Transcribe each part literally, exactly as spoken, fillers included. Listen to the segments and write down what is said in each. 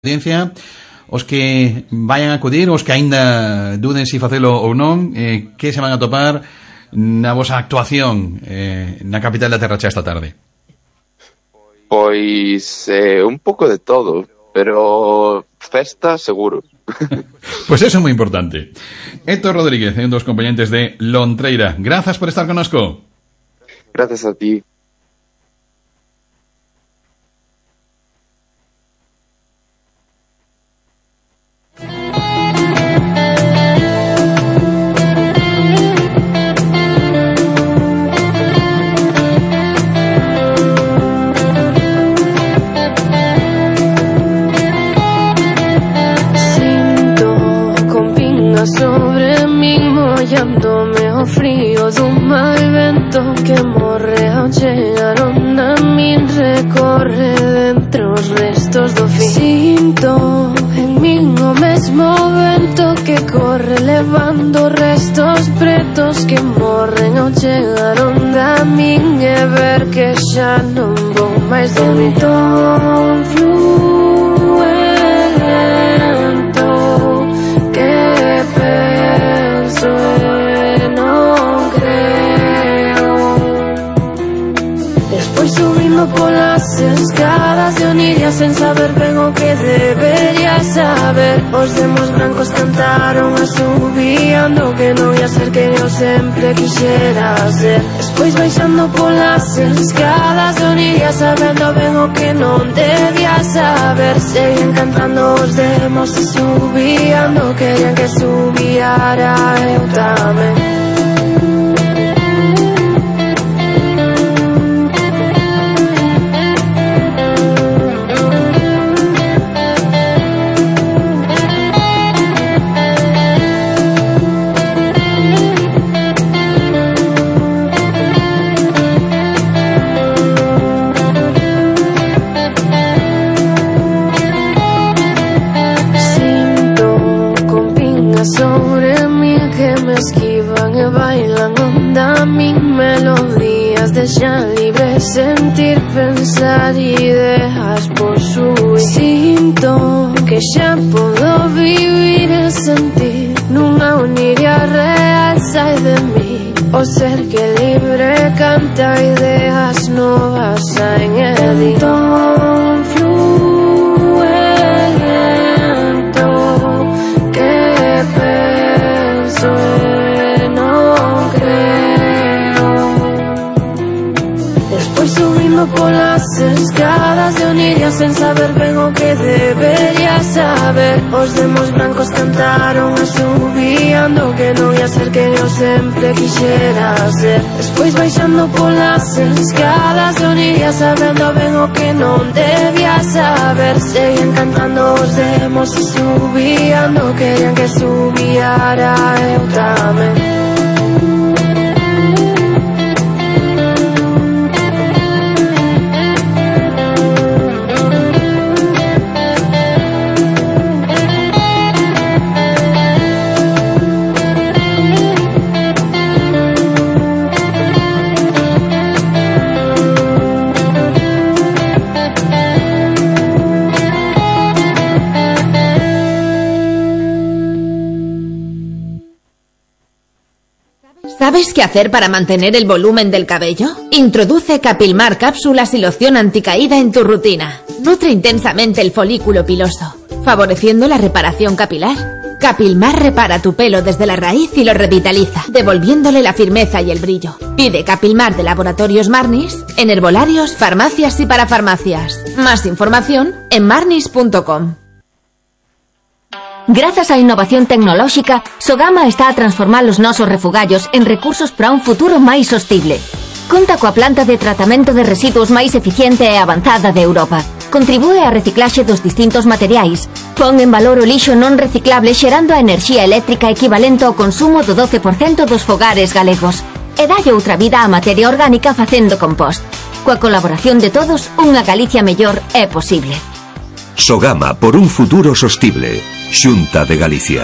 audiencia, os que vayan a acudir, os que aínda duden se si facelo ou non, eh, que se van a topar na vosa actuación eh, na capital da Terra Cha esta tarde? Pois eh, un pouco de todo, pero festa seguro. Pois eso é moi importante. Héctor Rodríguez, un dos componentes de Lontreira, grazas por estar connosco. Gracias a ti. Sobre min mollándome o frío dun mal vento que morre ao chegar onda min recorre dentro os restos do fin. Sinto en min o mesmo vento que corre levando restos pretos que morren ao chegar onda min e ver que xa non vou máis de mi. Ton flúe lento que penso e non creo. Despois subindo polas escadas de Oniria sen saber ben o que debería saber. Os demos brancos cantaron asubiando que non ia ser que eu sempre quixera ser. Despois baixando polas escadas de Oniria sabendo ben o que non debía saber. Seguen cantando os demos e subiando, querían que subiara eu tamén. Sobre mí que me esquivan e bailan onda min melodías, deixan libre sentir, pensar ideas posuir. Sinto que xa podo vivir e sentir nunha Oniria real sai de mí. O ser que libre canta ideas novas saen e editón flúe lento que penso e non creo. Despois subindo polas escadas de Oniria sen saber ben o que debería saber. Os demos brancos cantaron asubiando que non ia ser que eu sempre quixera ser. Despois baixando polas escadas de Oniria sabendo ben o que non debía saber. Seguen cantando os demos e subiando, querían que subiara eu tamén. ¿Sabes qué hacer para mantener el volumen del cabello? Introduce Capilmar cápsulas y loción anticaída en tu rutina. Nutre intensamente el folículo piloso, favoreciendo la reparación capilar. Capilmar repara tu pelo desde la raíz y lo revitaliza, devolviéndole la firmeza y el brillo. Pide Capilmar de Laboratorios Marnis en herbolarios, farmacias y parafarmacias. Más información en marnis punto com. Grazas á innovación tecnolóxica, Sogama está a transformar os nosos refugallos en recursos para un futuro máis sostible. Conta coa planta de tratamento de residuos máis eficiente e avanzada de Europa. Contribúe á reciclaxe dos distintos materiais. Pon en valor o lixo non reciclable xerando a enerxía eléctrica equivalente ao consumo do doce por cento dos fogares galegos. E dalle outra vida á materia orgánica facendo compost. Coa colaboración de todos, unha Galicia mellor é posible. Sogama por un futuro sostible. Xunta de Galicia.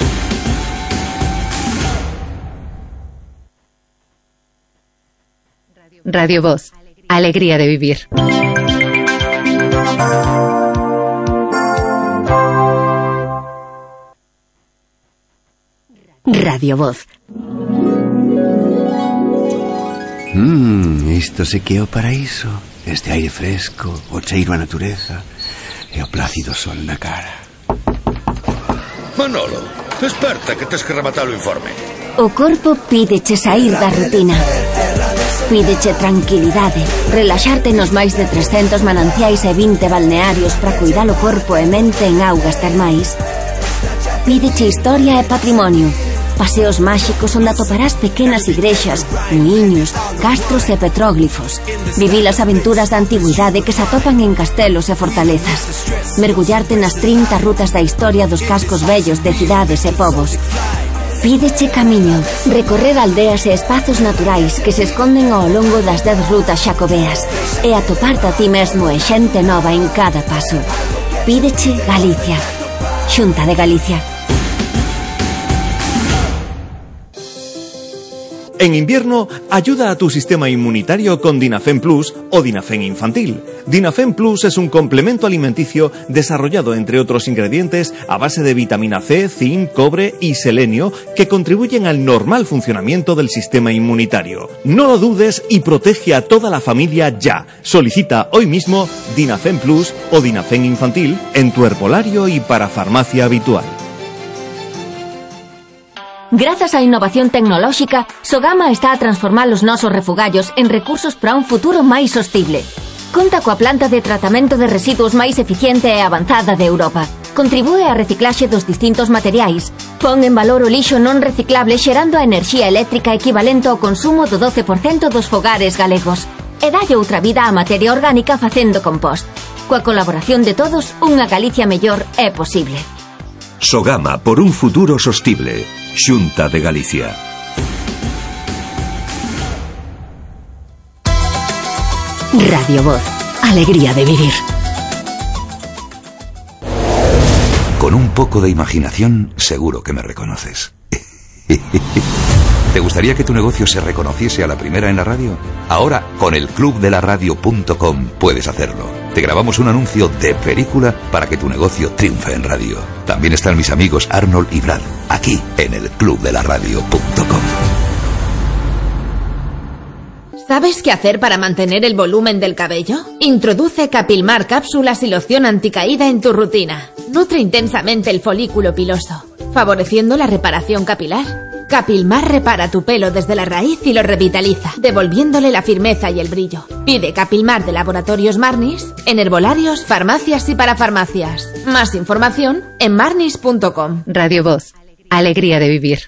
Radio Voz. Alegría de vivir. Radio Voz. Mmm, isto se que é o paraíso. Este aire fresco, o cheiro á natureza e o plácido sol na cara. Manolo, desperta que tes que rematar o informe. O corpo pídeche sair da rutina. Pídeche tranquilidade, relaxarte nos máis de trescentos mananciais e vinte balnearios para cuidar o corpo e mente en augas termais. Pídeche historia e patrimonio, paseos máxicos onde atoparás pequenas igrexas, muiños, castros e petróglifos. Vivir as aventuras da antigüidade que se atopan en castelos e fortalezas. Mergullarte nas trinta rutas da historia dos cascos vellos de cidades e povos. Pídeche camiño, recorrer aldeas e espazos naturais que se esconden ao longo das dez rutas xacobeas e atoparte a ti mesmo e xente nova en cada paso. Pídeche Galicia. Xunta de Galicia. En invierno, ayuda a tu sistema inmunitario con Dinafen Plus o Dinafen Infantil. Dinafen Plus es un complemento alimenticio desarrollado, entre otros ingredientes, a base de vitamina C, zinc, cobre y selenio que contribuyen al normal funcionamiento del sistema inmunitario. No lo dudes y protege a toda la familia ya. Solicita hoy mismo Dinafen Plus o Dinafen Infantil en tu herbolario y para farmacia habitual. Grazas á innovación tecnolóxica, Sogama está a transformar os nosos refugallos en recursos para un futuro máis sostible. Conta coa planta de tratamento de residuos máis eficiente e avanzada de Europa. Contribúe á reciclaxe dos distintos materiais. Pon en valor o lixo non reciclable xerando a enerxía eléctrica equivalente ao consumo do doce por cento dos fogares galegos. E dalle outra vida á materia orgánica facendo compost. Coa colaboración de todos, unha Galicia mellor é posible. Sogama por un futuro sostible. Xunta de Galicia. Radio Voz. Alegría de vivir. Con un poco de imaginación, seguro que me reconoces. ¿Te gustaría que tu negocio se reconociese a la primera en la radio? Ahora, con el club de la radio punto com puedes hacerlo. Te grabamos un anuncio de película para que tu negocio triunfe en radio. También están mis amigos Arnold y Brad, aquí en el club de la radio punto com. ¿Sabes qué hacer para mantener el volumen del cabello? Introduce Capilmar cápsulas y loción anticaída en tu rutina. Nutre intensamente el folículo piloso, favoreciendo la reparación capilar. Capilmar repara tu pelo desde la raíz y lo revitaliza, devolviéndole la firmeza y el brillo. Pide Capilmar de Laboratorios Marnis en herbolarios, farmacias y parafarmacias. Más información en marnis punto com. Radio Voz. Alegría de vivir.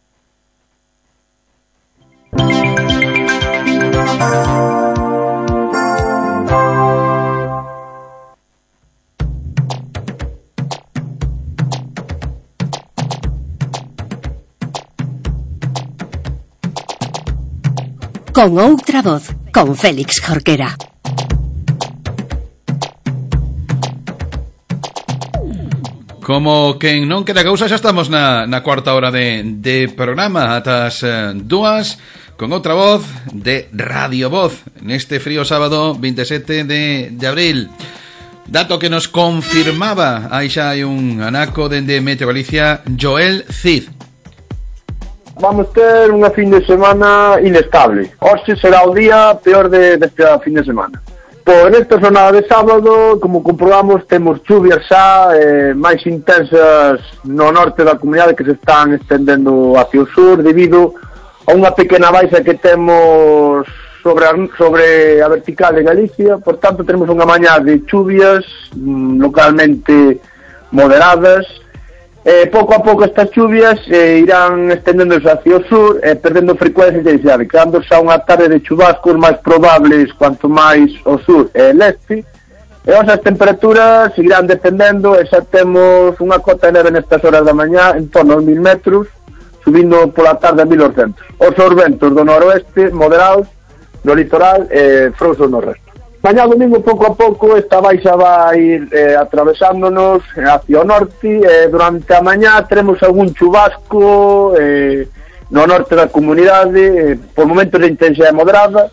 Con outra voz, con Félix Jorquera. Como quen non queda cousa, xa estamos na, na cuarta hora de, de programa, atas eh, dúas, con outra voz de Radio Voz, neste frío sábado veintisiete de, de abril. Dato que nos confirmaba, aí xa hai un anaco dende Meteo Galicia, Joel Cid. Vamos ter unha fin de semana inestable. Hoxe será o día peor de, deste fin de semana. Por esta jornada de sábado, como comprobamos, temos chuvias xa eh, máis intensas no norte da comunidade que se están estendendo hacia o sur debido a unha pequena baixa que temos sobre a, sobre a vertical de Galicia. Por tanto, temos unha mañá de chuvias mm, localmente moderadas. Eh, pouco a pouco estas chuvias eh, irán estendéndose hacia o sur e eh, perdendo frecuencia e intensidade, quedando xa unha tarde de chubascos máis probables cuanto máis ao sur e leste, e as temperaturas seguirán descendendo e xa temos unha cota de neve nestas horas da mañá en torno aos mil metros, subindo pola tarde a mil oitocentos. Os ventos do noroeste moderados no litoral e eh, frouxos no resto. Mañá domingo, pouco a pouco, esta baixa vai ir eh, atravesándonos hacia o norte e eh, durante a mañá teremos algún chubasco eh, no norte da comunidade, eh, por momentos de intensidade moderada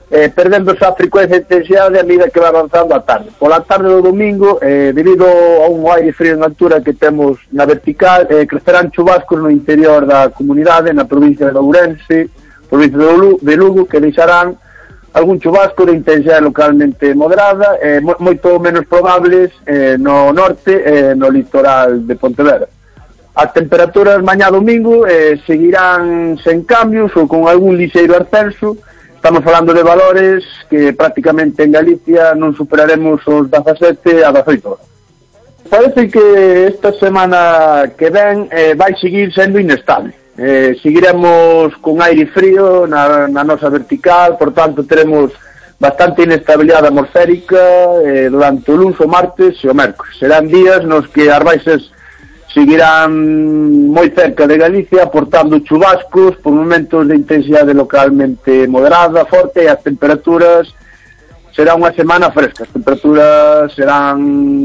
eh, perdendo esa frecuencia e intensidade a medida que vai avanzando a tarde. Pola tarde do domingo, eh, debido a un aire frío na altura que temos na vertical, eh, crecerán chubascos no interior da comunidade, na provincia de Ourense, provincia de Lugo, de Lugo que deixarán algún chubasco de intensidade localmente moderada, eh, mo moito menos probables eh, no norte e eh, no litoral de Pontevedra. As temperaturas mañá domingo eh, seguirán sen cambios ou con algún lixeiro ascenso. Estamos falando de valores que prácticamente en Galicia non superaremos os dezasete a dezoito horas. Parece que esta semana que ven eh, vai seguir sendo inestable. Eh, seguiremos con aire frío na, na nosa vertical, por tanto teremos bastante inestabilidade atmosférica eh, durante o luns, o martes e o mércoles. Serán días nos que as baixas seguirán moi cerca de Galicia, aportando chubascos por momentos de intensidade localmente moderada, forte, e as temperaturas será unha semana fresca. As temperaturas serán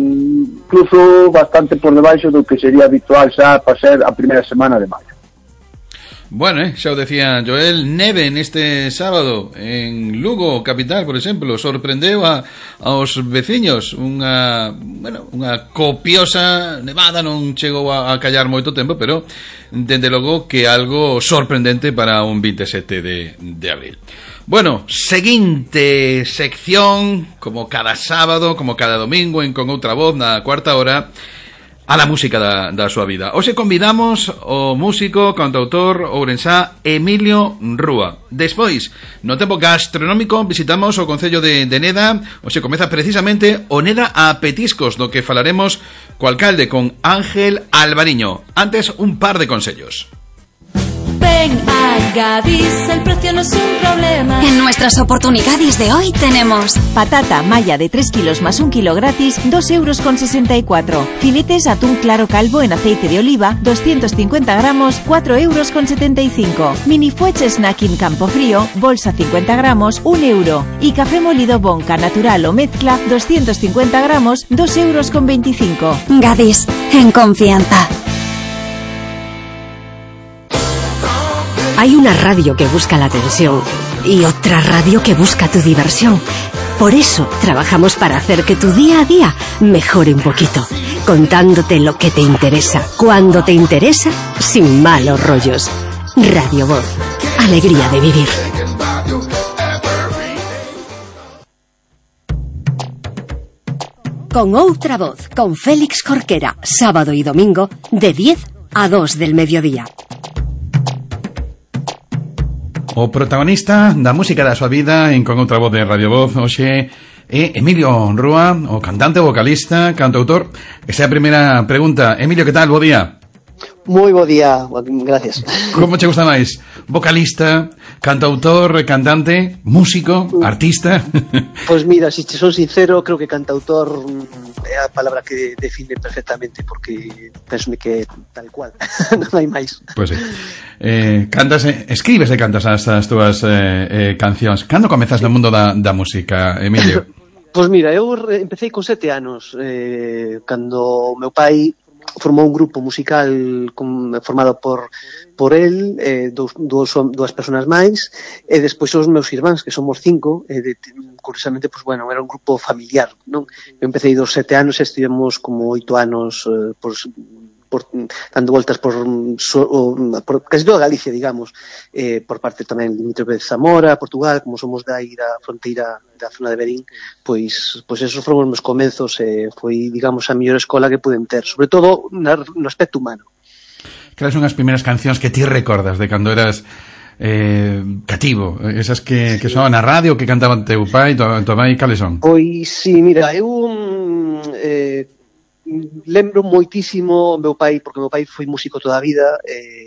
incluso bastante por debaixo do que sería habitual xa para ser a primeira semana de maio. Bueno, eh, xa o decía Joel, neve neste sábado en Lugo, capital, por exemplo, sorprendeu a, aos veciños unha, bueno, unha copiosa nevada, non chegou a, a callar moito tempo, pero dende logo que algo sorprendente para un veintisiete de, de abril. Bueno, seguinte sección, como cada sábado, como cada domingo, en Con Outra Voz, na cuarta hora, a la música da, da súa vida. Hoxe convidamos o músico, cantautor ourensá Emilio Rúa. Despois, no tempo gastronómico, visitamos o concello de, de Neda. Hoxe comeza precisamente o Neda a Petiscos, do que falaremos co alcalde, con Ángel Alvariño. Antes, un par de consellos. Ven a Gadis, el precio no es un problema. En nuestras oportunidades de hoy tenemos patata malla de tres kilos más un kilo gratis, dos euros con sesenta y cuatro. Filetes atún claro calvo en aceite de oliva, doscientos cincuenta gramos, cuatro euros con setenta y cinco. Mini fuets snacking campo frío, bolsa cincuenta gramos, un euro. Y café molido Bonca natural o mezcla, doscientos cincuenta gramos, dos euros con veinticinco. Gadis, en confianza. Hay una radio que busca la atención y otra radio que busca tu diversión. Por eso trabajamos para hacer que tu día a día mejore un poquito, contándote lo que te interesa, cuando te interesa, sin malos rollos. Radio Voz, alegría de vivir. Con Outra Voz, con Félix Jorquera, sábado y domingo, de diez a dos del mediodía. O protagonista da música da súa vida en Con Outra Voz de Radio Voz hoxe é Emilio Rúa, o cantante, vocalista, cantautor. Esa é a primeira pregunta. Emilio, que tal? Bo día. Moi bo día, gracias. Como che gusta máis? Vocalista, cantautor, cantante, músico, artista? Pois mira, se si son sincero, creo que cantautor é a palabra que define perfectamente, porque penso que tal cual, non hai máis. Pois sí. Eh, cantas, escribes e cantas as, as túas eh, eh, cancións. Cando comezas no mundo da, da música, Emilio? Pois mira, eu empecé con sete anos, eh, cando o meu pai formou un grupo musical con, formado por por el, eh, dous, dous, dúas persoas máis, e despois os meus irmáns, que somos cinco, e de, curiosamente, pues, bueno, era un grupo familiar, non? Eu empecé dos sete anos e estivemos como oito anos eh, por, por, dando voltas por, so, por casi toda Galicia, digamos, eh, por parte tamén limítrofe de Zamora, Portugal, como somos da aí da fronteira da zona de Berín, pois, pois esos foron os meus comenzos, e eh, foi, digamos, a mellor escola que puden ter, sobre todo no aspecto humano. Cales son as primeiras cancións que ti recordas de cando eras eh, cativo? Esas que, que sonaban na radio, que cantaban teu pai, tu, tu mai, cales son? Pois, sí, mira, eu eh, lembro moitísimo o meu pai, porque o meu pai foi músico toda a vida, eh,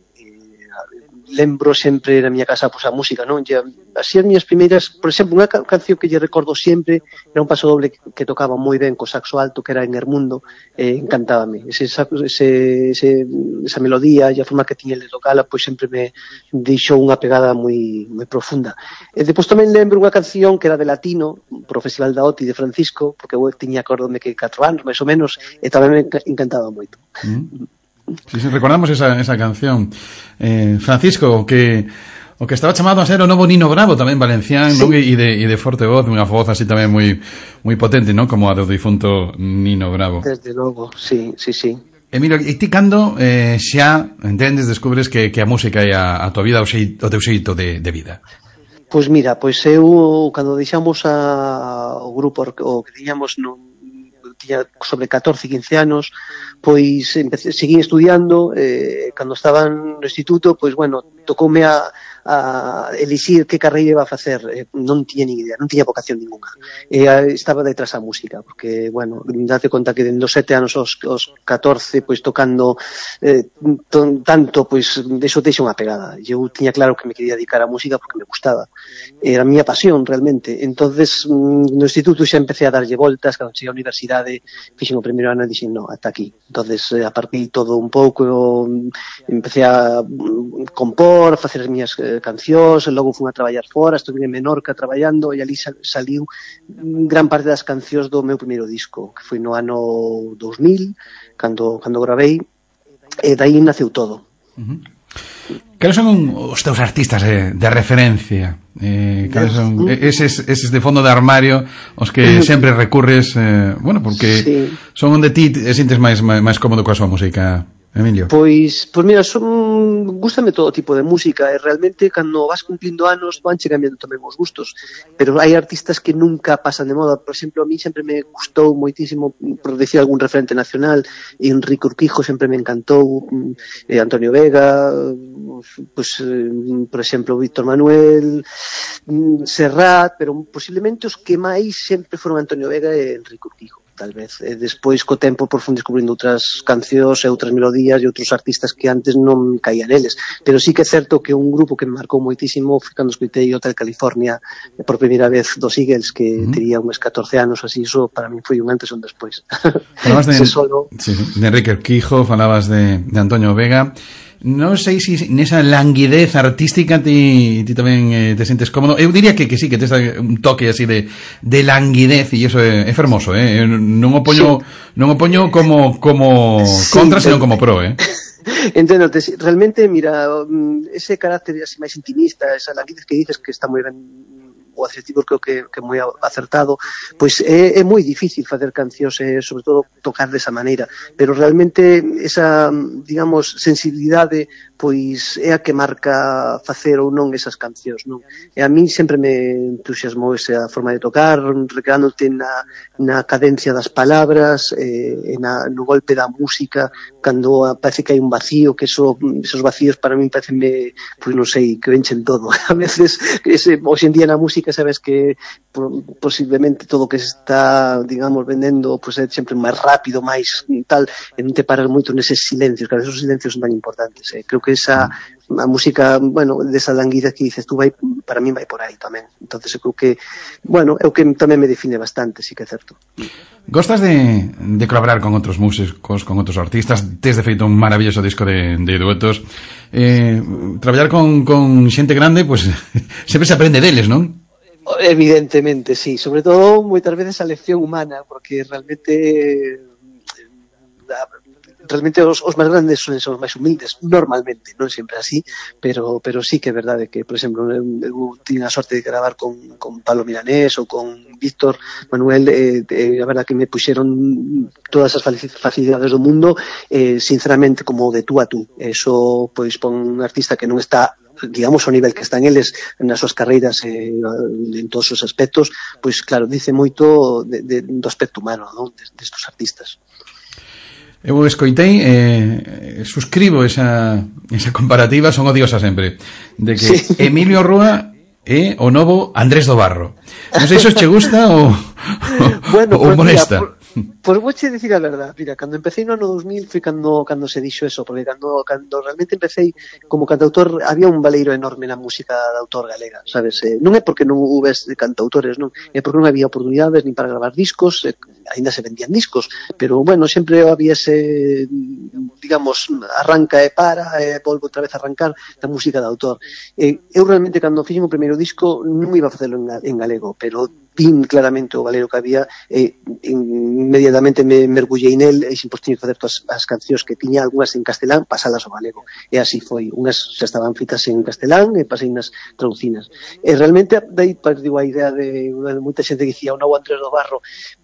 lembro sempre na miña casa pois, a música, non? Ya, así as miñas primeiras, por exemplo, unha ca- canción que lle recordo sempre era un paso doble que, que tocaba moi ben co saxo alto, que era En Hermundo, eh, encantábame. Ese, ese, ese, esa melodía e a forma que tiña el de tocala, pois sempre me deixou unha pegada moi, moi profunda. E depois tamén lembro unha canción que era de latino, pro Festival da O T I de Francisco, porque eu tiña, acordome que catro anos, máis ou menos, e tamén me encantaba moito. Mm. Sí, sí, recordamos esa, esa canción. Eh, Francisco, que O que estaba chamado a ser o novo Nino Bravo, tamén valencián, sí. Non? E de, e de forte voz, unha voz así tamén moi moi potente, non? Como a do difunto Nino Bravo. Desde logo, sí, sí, sí. Emilio, e ti cando eh, xa entendes, descubres que, que a música é a, a tua vida, o, xeito, o teu xeito de, de vida? Pois mira, pois eu, cando deixamos a, o grupo, o que tiñamos, non, tiña sobre catorce, quince anos, pois empecé, seguí estudiando, eh, cando estaba no instituto, pois bueno, tocoume a, a elixir que carreira iba a facer, eh, non tiña nin idea, non tiña vocación ninguna, eh, estaba detrás a música, porque, bueno, date conta que dende os sete anos aos, aos catorce, pois tocando eh, ton, tanto, pois deso deixa unha pegada, eu tiña claro que me quería dedicar a música porque me gustaba, era a miña pasión realmente, entonces no instituto xa empecé a darlle voltas, cando cheguei á universidade, fixen o primeiro ano e dixen, no, ata aquí, entonces eh, a partir todo un pouco, empecé a compor, a facer as miñas eh, cancións, e logo fui a traballar fora, estuve en Menorca traballando, e ali sal, saliu gran parte das cancións do meu primeiro disco, que foi no ano dos mil, cando, cando gravei, e daí naceu todo. Uh-huh. Cales son os teus artistas de, de referencia? Eh, cales son eses, eses de fondo de armario os que sempre recurres, eh, bueno, porque sí. Son onde ti te sintes máis, máis, máis cómodo coa súa música, Emilio? Pois, pois mira, son, gústame todo tipo de música, e realmente cando vas cumplindo anos van che cambiando tamén os gustos, pero hai artistas que nunca pasan de moda. Por exemplo, a mí sempre me gustou moitísimo, por decir algún referente nacional, Enrique Urquijo sempre me encantou, eh, Antonio Vega, pues, eh, por exemplo, Víctor Manuel, Serrat, pero posiblemente os que máis sempre foron Antonio Vega e Enrique Urquijo, tal vez. E despois, co tempo, por fun descubrindo outras cancións e outras melodías e outros artistas que antes non caían eles. Pero sí que é certo que un grupo que me marcou moitísimo foi cando escoitei Hotel California por primeira vez dos Eagles, que uh-huh. tería uns catorce anos, así, iso para mí foi un antes e un despois. Falabas de, solo... sí, de Enrique Urquijo, falabas de, de Antonio Vega. Non sei se nesa languidez artística ti, ti tamén eh, te sentes cómodo. Eu diría que, que sí, que tes un toque así de, de languidez, e iso é, é fermoso, eh? Non o poño, sí. non o poño como, como sí, contra, senón como pro, eh? Enténdote, realmente, mira, ese carácter así máis intimista, esa languidez que dices que está moi ben, o adjetivo creo que, que moi acertado, pois é, é moi difícil facer cancións e sobre todo tocar desa maneira, pero realmente esa, digamos, sensibilidade pois é a que marca facer ou non esas cancións, non? E a mí sempre me entusiasmou esa forma de tocar, recreándote na, na cadencia das palabras, eh, na, no golpe da música, cando parece que hai un vacío, que eso, esos vacíos para mí parecenme, pois non sei, que enchen todo. A veces, ese, hoxe en día na música sabes que posiblemente todo o que se está, digamos, vendendo pois é sempre máis rápido, máis tal, e non te paras moito neses silencios, que esos silencios son tan importantes, eh. Creo que esa a música, bueno, desa languidez que dices tú, vai, para mí vai por aí tamén. Entonces eu creo que, bueno, é o que tamén me define bastante, sí que é certo. Gostas de, de colaborar con outros músicos, con outros artistas? Tes de feito un maravilloso disco de, de duetos. Eh, traballar con, con xente grande, pues sempre se aprende deles, non? Evidentemente, sí. Sobre todo, moitas veces a lección humana, porque realmente realmente os, os máis grandes son os máis humildes, normalmente, non sempre así, pero pero sí que é verdade que, por exemplo, eu, eu tive a sorte de gravar con, con Pablo Milanés ou con Víctor Manuel, eh, eh, a verdade que me puxeron todas as facilidades do mundo, eh, sinceramente, como de tú a tú. Eso, pois, pon un artista que non está, digamos, ao nivel que están eles nas súas carreiras, eh, en todos os aspectos, pois claro, dice moito de, de, do aspecto humano, non? Destos de artistas. Eu escoitei, eh, suscribo esa, esa comparativa, son odiosa sempre, de que sí. Emilio Rúa é o novo Andrés do Barro. Non sei se os che gusta ou, bueno, ou molesta. Mira, por, por vouche dicir a verdad, mira, cando empecé no ano dos mil foi cando, cando se dixo eso, porque cando, cando realmente empecé como cantautor, había un valeiro enorme na música de autor galega, sabes? Eh, non é porque non hubes cantautores, non, é porque non había oportunidades nin para gravar discos, eh, ainda se vendían discos, pero bueno, sempre había ese, digamos, arranca e para, e volvo outra vez a arrancar da música de autor. Eh, eu realmente cando fixen o primeiro disco non iba a facelo en, en galego, pero vin claramente o galego que había e inmediatamente me mergullei nel e xin, pois tiña que facer todas as cancións que tiña, algunhas en castelán, pasalas ao galego, e así foi, unhas xa estaban fitas en castelán e pasei nas traducinas, e realmente daí digo a idea de, de moita xente que dicía o novo Andrés do Barro.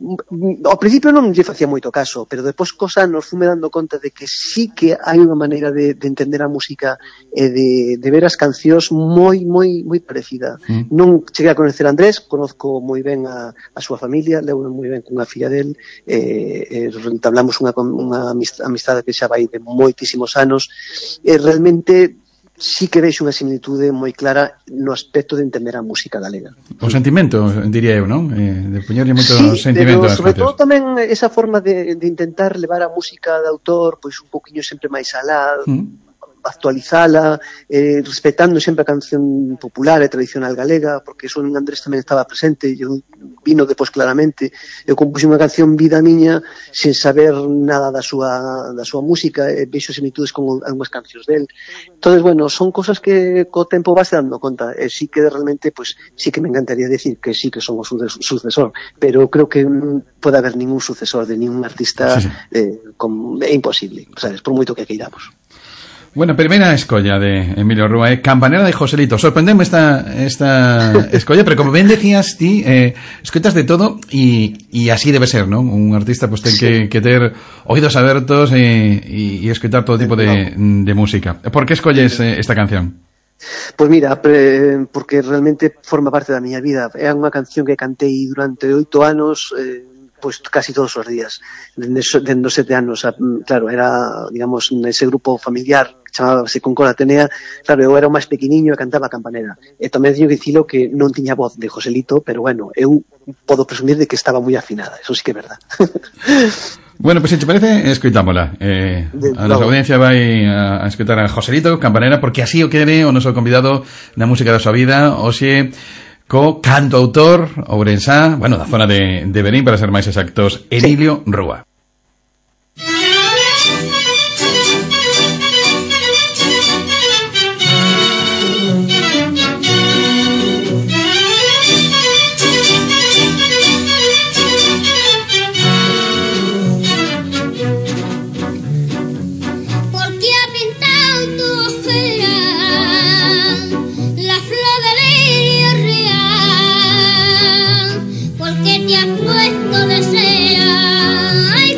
Ao principio non lle facía moito caso, pero depois cos anos fume dando conta de que sí que hai unha maneira de, de entender a música e de, de ver as cancións moi, moi, moi parecida. Mm. Non cheguei a conocer a Andrés, conozco moi ben a, a súa familia, leo moi ben cunha filla del, e, e entablamos unha, unha amistade que xa vai de moitísimos anos, e realmente sí que vexo unha similitude moi clara no aspecto de entender a música galega. O sentimento, diría eu, non? Eh, de poñerlle moito sí, sentimento pero sobre todo tamén esa forma de, de intentar levar a música de autor pois un poquinho sempre máis alá, mm. actualizala, eh, respetando sempre a canción popular e tradicional galega, porque eso en Andrés tamén estaba presente, eu vino depois claramente, eu compuse unha canción Vida Miña sen saber nada da súa da súa música, e vexo similitudes con algunhas cancións del. Entonces, bueno, son cosas que co tempo vas dando conta, e sí que realmente, pues, sí que me encantaría decir que sí que son o sucesor, pero creo que non pode haber ningún sucesor de ningún artista, sí, sí. Eh, con, é imposible, sabes, por moito que queiramos. Bueno, primeira escolla de Emilio Rúa, eh? Campanera de Joselito. Sorprendeme esta esta escolla, pero como ben decías ti, eh, escoitas de todo e, e así debe ser, ¿no? Un artista pues ten que, que ter oídos abertos e, e, e escoitar todo tipo de, de música. Por que escolles eh, esta canción? Pois mira, pre, porque realmente forma parte da miña vida. É unha canción que cantei durante oito anos, eh, pois casi todos os días, dende os sete anos. Claro, era, digamos, nese grupo familiar que chamábase Concord Atenea, claro, eu era o máis pequeniño e cantaba a campanera, e tamén teño que dicilo que non tiña voz de Joselito, pero bueno, eu podo presumir de que estaba moi afinada, eso sí que é verdad. Bueno, pois pues, se te parece, escoitámola. Eh, a nosa audiencia vai a, a escoitar a Joselito, campanera, porque así o quere o noso convidado na música da súa vida, hoxe co cantautor ourensá, bueno, da zona de, de Verín, para ser máis exactos, Emilio sí. Rúa. Puesto de cera, ay,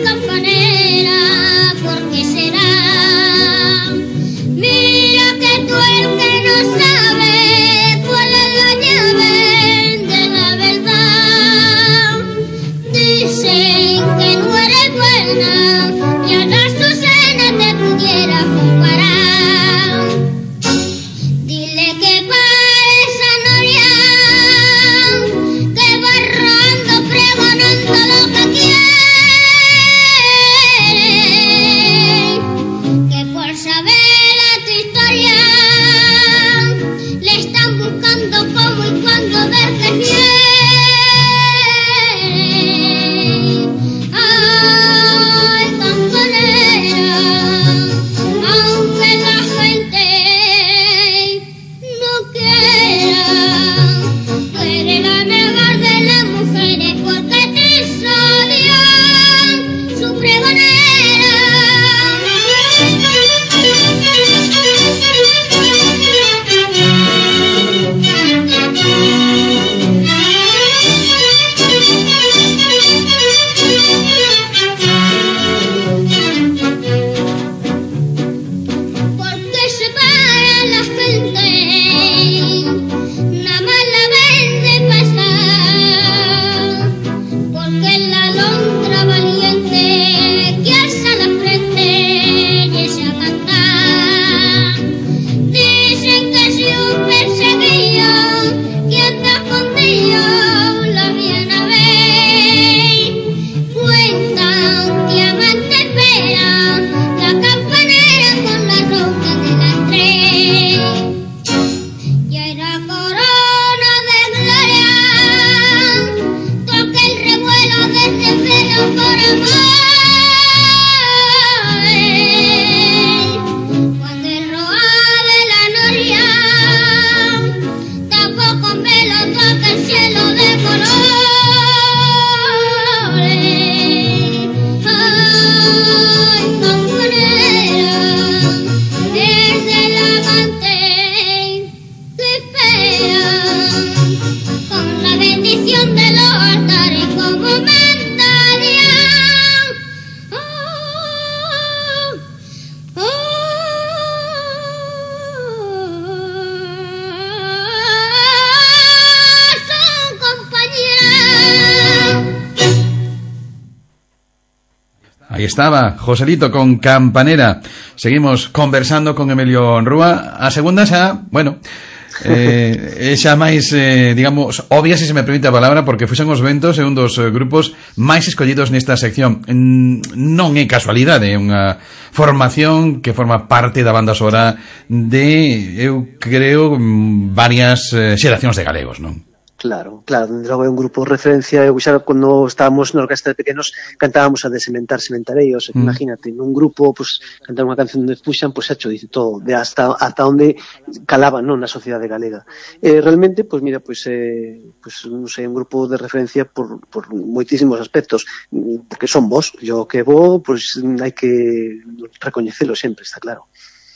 Aí estaba, Joselito con Campanera. Seguimos conversando con Emilio Rúa. A segunda xa, bueno, eh, xa máis, eh, digamos, obvia, se se me permite a palabra, porque Fuxen os Ventos é un dos grupos máis escollidos nesta sección. Non é casualidade, é unha formación que forma parte da banda sonora de, eu creo, varias eh, xeracións de galegos, non? Claro, claro, dende logo é un grupo de referencia. Eu xa cando estábamos na orquestra de pequenos cantábamos a de Sementar Sementareios, mm. imagínate, nun grupo, pues, cantar unha canción de Fuxan, pues hecho, dice todo, de hasta hasta onde calaba, non, na sociedade galega. Eh, realmente, pues mira, pues, eh, pues non sei, un grupo de referencia por, por moitísimos aspectos, porque son vos, yo que vos, pues hai que recoñecelo sempre, está claro.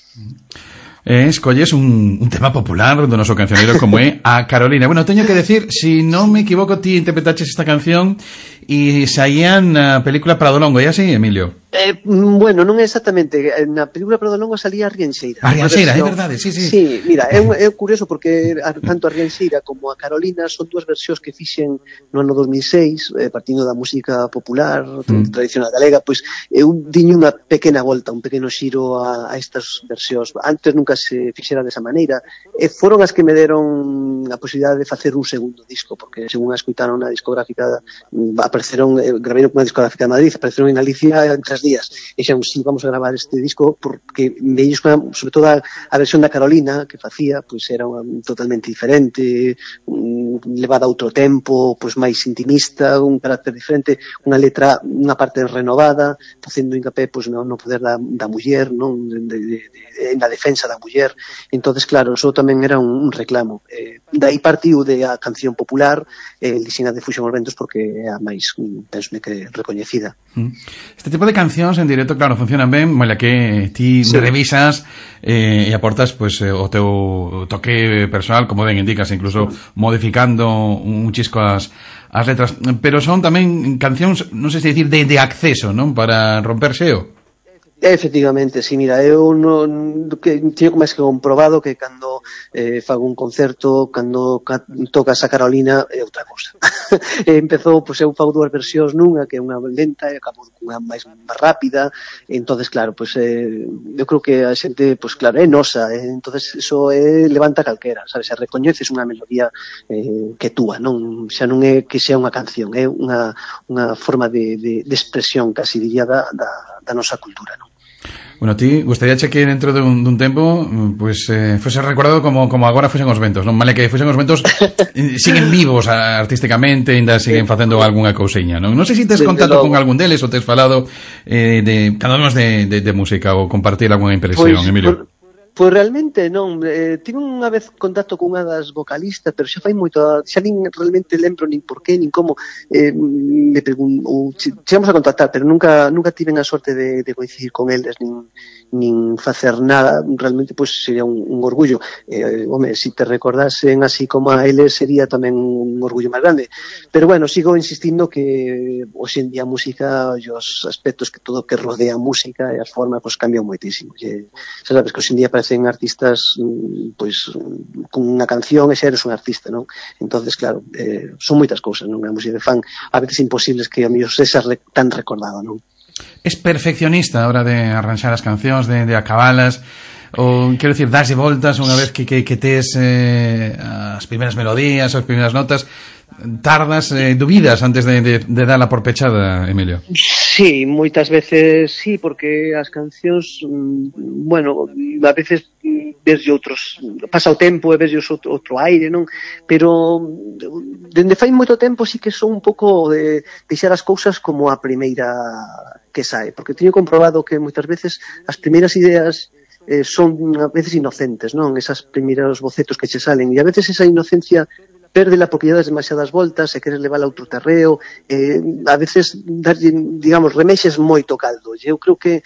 Eh, escolles un, un tema popular do noso cancioneiro como é a Carolina. Bueno, teño que decir, si non me equivoco, ti interpretaches esta canción e saía na película Pradolongo, é así, Emilio? Eh, bueno, non é exactamente. Na película Pradolongo salía a Rianxeira. A Rianxeira, é verdade, sí, sí. Sí, mira, é, é curioso porque tanto a Rianxeira como a Carolina son dúas versións que fixen no ano dos mil seis, eh, partindo da música popular, mm. tradicional galega, pois eu diño unha pequena volta, un pequeno xiro a, a estas versións. Antes nunca se fixera desa maneira, e foron as que me deron a posibilidade de facer un segundo disco, porque según a escuitaron na discográfica, apareceron, eh, gravaron unha discográfica de Madrid, apareceron en Galicia en tres días, e xa, sí, vamos a gravar este disco, porque veis, sobre todo a, a versión da Carolina que facía, pois era unha, totalmente diferente, un, levada a outro tempo, pois máis intimista, un carácter diferente, unha letra, unha parte renovada, facendo hincapié pois no, no poder da, da muller, non, de, de, de, en la defensa da muller. Entonces, claro, eso tamén era un, un reclamo. Eh, dai partiu de a canción popular, eh, Lixina de Fuxen os Ventos, porque é a máis, penso que recoñecida. Este tipo de cancións en directo, claro, funcionan ben, mola que ti sí. revisas eh, e aportas pues, eh, o teu toque personal, como ben indicas, incluso sí. modificando un chisco as, as letras, pero son tamén cancións, non sei se dicir, de, de acceso, non? Para romper xeo. Efectivamente, sí, mira, eu non que teño máis que comprobado que cando eh, fago un concerto, cando ca, tocas a Carolina é outra cosa. Empezou, pois eu fago dúas versións nunha que é unha lenta e acabo cunha máis rápida, e entonces claro, pois eh, eu creo que a xente, pois claro, é nosa, eh, entonces eso é, levanta calquera, sabes, se recoñeces unha melodía eh, que túa, non, xa non é que sea unha canción, é unha, unha forma de, de, de expresión, casi diría, da, da, da nosa cultura, non? Bueno, ti gustaríache que dentro dun, dun tempo pues, eh, fuese recordado como, como agora Fuxen os Ventos, non? Vale que Fuxen os Ventos siguen vivos artísticamente, ainda siguen facendo algunha cousiña, non? Non sei se tes contacto con algún deles ou tes falado eh, de, cando hablamos de, de, de música ou compartir algunha impresión, pues, Emilio. Por... Pois realmente non, eh, tive unha vez contacto con unha das vocalistas, pero xa fai moito, xa nin realmente lembro nin por qué, nin como eh, me pregunto, chegamos a contactar, pero nunca nunca tiven a sorte de, de coincidir con eles, nin, nin facer nada. Realmente pois sería un, un orgullo, eh, home, se si te recordasen así como a eles sería tamén un orgullo máis grande, pero bueno, sigo insistindo que hoxe en día a música e os aspectos que todo que rodea a música e as formas pois cambian moitísimo, e, xa sabes que hoxe en día aparecen artistas pois con unha canción e xa eres un artista, non? Entonces, claro, eh, son moitas cousas, non? A música de fan a veces imposibles que a mí sexa re, tan recordado, non? Es perfeccionista a hora de arranxar as cancións, de, de acabalas, ou, quero dicir, darse voltas unha vez que, que, que tes eh, as primeiras melodías, as primeiras notas, tardas, eh, dubidas antes de, de, de darla por pechada, Emilio? Sí, moitas veces sí, porque as cancións, bueno, a veces ves outros, pasa o tempo e ves outro, outro aire, non? Pero dende fai moito tempo sí que son un pouco de deixar as cousas como a primeira que sae, porque teño comprobado que moitas veces as primeiras ideas eh, son a veces inocentes, non? Esas primeiros bocetos que che salen, e a veces esa inocencia pérdela porque lle das demasiadas voltas e queres levar a outro terreo, eh, a veces darlle, digamos, remexes moito caldo. Eu creo que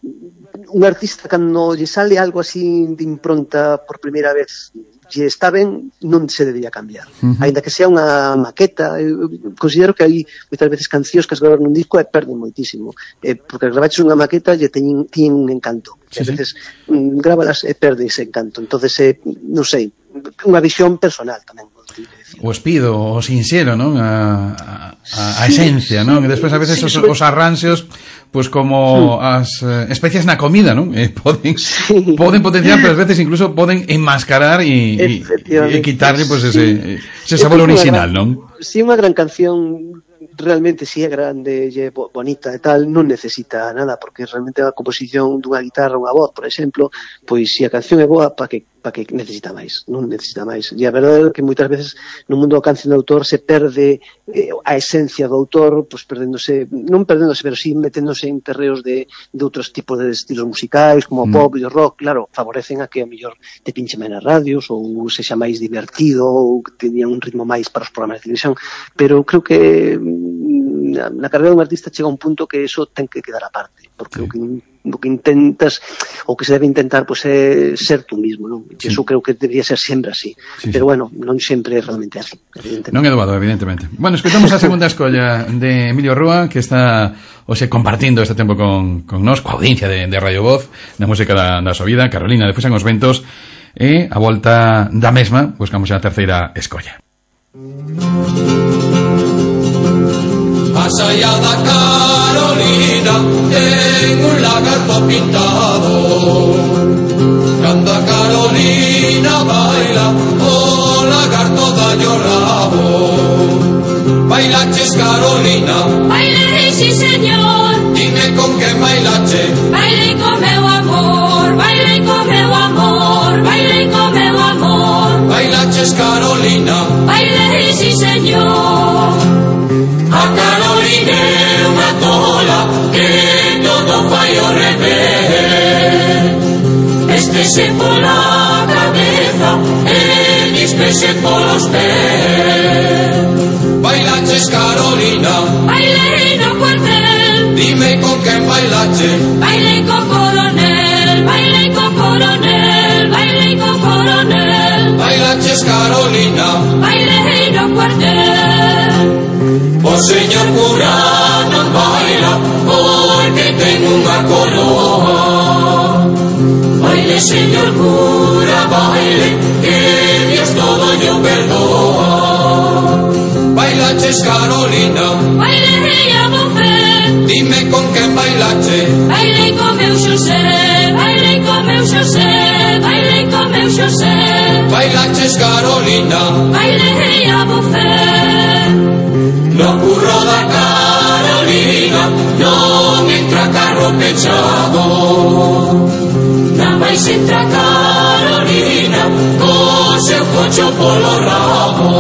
un artista cando lle sale algo así de impronta por primeira vez lle está ben, non se debería cambiar. Uh-huh. Ainda que sea unha maqueta, eu considero que hai moitas veces cancións que as gravar nun disco e perden moitísimo, eh, porque as gravaches unha maqueta lle teñen, teñen un encanto, sí, e a veces sí. mm, grábalas e perde ese encanto. Entonces, eh, non sei, unha visión personal tamén. O espido, o sinxelo, non? A, a, a esencia, non? E despois a veces os, os arranxos pois como sí. as eh, especias na comida, non? Eh, poden sí. poden potenciar, pero ás veces incluso poden enmascarar e e quitarlle pois pues, ese ese sabor original, non? Si unha gran canción realmente si é grande e bonita e tal, non necesita nada, porque realmente a composición dunha guitarra, unha voz, por exemplo, pois se a canción é boa, para que para que necesita máis, non necesita máis. E a verdade é que moitas veces no mundo da canción de autor se perde eh, a esencia do autor, pois perdéndose, non perdéndose, pero si meténdose en terreos de, de outros tipos de estilos musicais, como o mm. pop e o rock, claro, favorecen a que a mellor te pinche máis nas radios, ou sexa máis divertido, ou que teña un ritmo máis para os programas de televisión, pero creo que na, na carreira dun artista chega un punto que eso ten que quedar aparte, porque sí. o que o que intentas, ou que se debe intentar, pois é ser tú mismo, non? Sí. Eso creo que debería ser sempre así, sí, pero sí. bueno, non sempre é realmente así, evidentemente. Non é doado, evidentemente. Bueno, escoitamos a segunda escolla de Emilio Rúa, que está hoxe compartindo este tempo con, con nós, coa audiencia de, de Radio Voz, na música da, da súa vida, Carolina de Fuxan os Ventos, e a volta da mesma, buscamos a terceira escolla. Más allá da Carolina ten un lagarto pintado. Cando a Carolina baila, o lagarto da llorado. Bailaches, Carolina? Bailei, sí, señor. Dime con que bailache. Bailei con meu amor, bailei con meu amor, bailei con meu amor. Bailaches, Carolina? Bailei, sí, señor. A Carolina é unha tola que todo fai ao revés. Véstese pola cabeza e víspese polos pés. Bailaches, Carolina? Bailei no cuartel. Dime con quen bailache. Bailei co coronel, bailei co coronel, bailei co coronel. Bailaches, Carolina? Bailei no cuartel. O señor cura non baila porque ten unha coroa. Baile, señor cura, baile, que Dios todo yo perdoa. Bailaches, Carolina? Bailei a bufet. Dime con quen bailache. Bailei con meu Xosé, bailei con meu Xosé, bailei con meu Xosé. Bailaches, Carolina? Bailei a bufet. No curro da Carolina non entra carro pechado. Non vais entra Carolina co seu cocho polo rabo.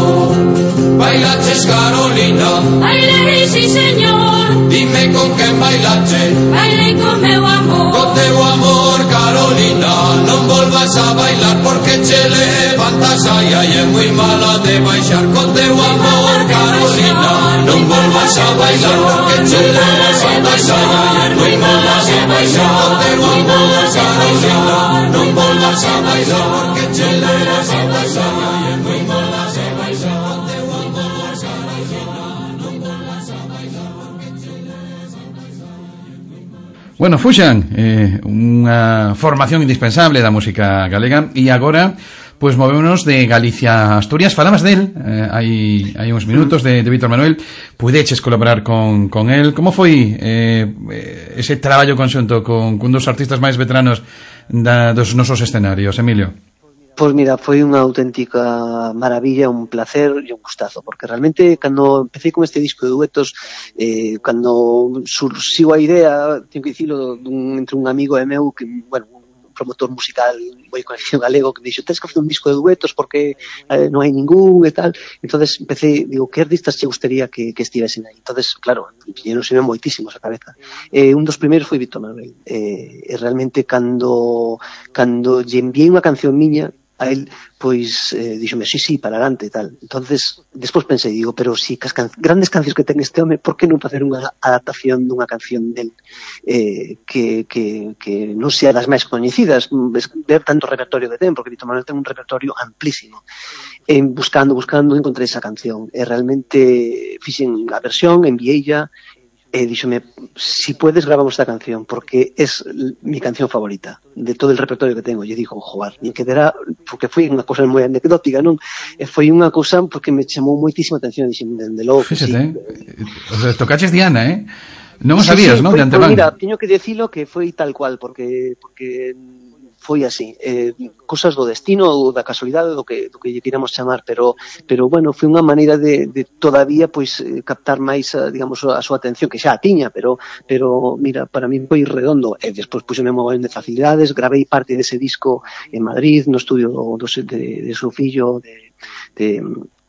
Bailaches, Carolina? Bailei, sí, señor. Dime con quen bailache. Bailei con meu amor. Con teu amor, Carolina, non volvas a bailar porque che levantas ai ai é moi mala de baixar. Con teu amor, Carolina, non volvas a bailar porque che levantas ai ai é moi mala de baixar. Con teu amor, Carolina, non volvas a bailar porque che levantas ai ai é moi mala de baixar. Con teu amor, Carolina, non volvas a bailar porque che levantas ai ai é moi mala. Bueno, Fuxan, eh, unha formación indispensable da música galega, e agora pois movémonos de Galicia a Asturias. Falabas del eh, hai, hai uns minutos de, de Víctor Manuel. Pudeches colaborar con, con el. Como foi eh, ese traballo conxunto con, con dos artistas máis veteranos da, dos nosos escenarios, Emilio? Pois mira, foi unha auténtica maravilla, un placer e un gustazo, porque realmente cando empecé con este disco de duetos, eh, cando surxiu a idea, teño que dicilo, dun, entre un amigo e meu, que, bueno, un promotor musical moi conocido galego, que me dixo, tens que facer un disco de duetos porque eh, non hai ningún e tal. Entonces empecé, digo, que artistas che gustaría que, que estivesen aí? Entonces, claro, viñeronse moitísimos a cabeza. Eh, un dos primeiros foi Víctor Manuel. Eh, e realmente cando cando lle enviei unha canción miña a él, pois, eh, díxome, sí, sí, para adelante e tal. Entonces, despois pensei, digo, pero si cas can grandes cancións que ten este home, por que non facer unha adaptación dunha canción del eh, que, que, que non sea das máis coñecidas, ver tanto repertorio que ten, porque Víctor Manuel ten un repertorio amplísimo. E buscando, buscando, encontrei esa canción. E realmente fixen a versión, enviéilla, e díxome, si puedes grabamos esta canción porque es mi canción favorita de todo el repertorio que tengo. E digo, joder, e quedará, porque foi unha cousa moi anecdótica, non? E foi unha cousa porque me chamou moitísima atención, dixen, dende logo, fíxate, sí. O sea, tocaches Diana, eh? Non o sabías, sí, sí, non, de antemán? Pues mira, teño que decilo que foi tal cual, porque porque foi así, eh, cosas do destino ou da casualidade do que do que lle queramos chamar, pero pero bueno, foi unha maneira de, de todavía pois captar máis a, digamos a súa atención, que xa a tiña, pero pero mira, para mí foi redondo. E despois puxeme mogollón de facilidades, gravei parte dese disco en Madrid, no estudio do, de, de seu fillo de, de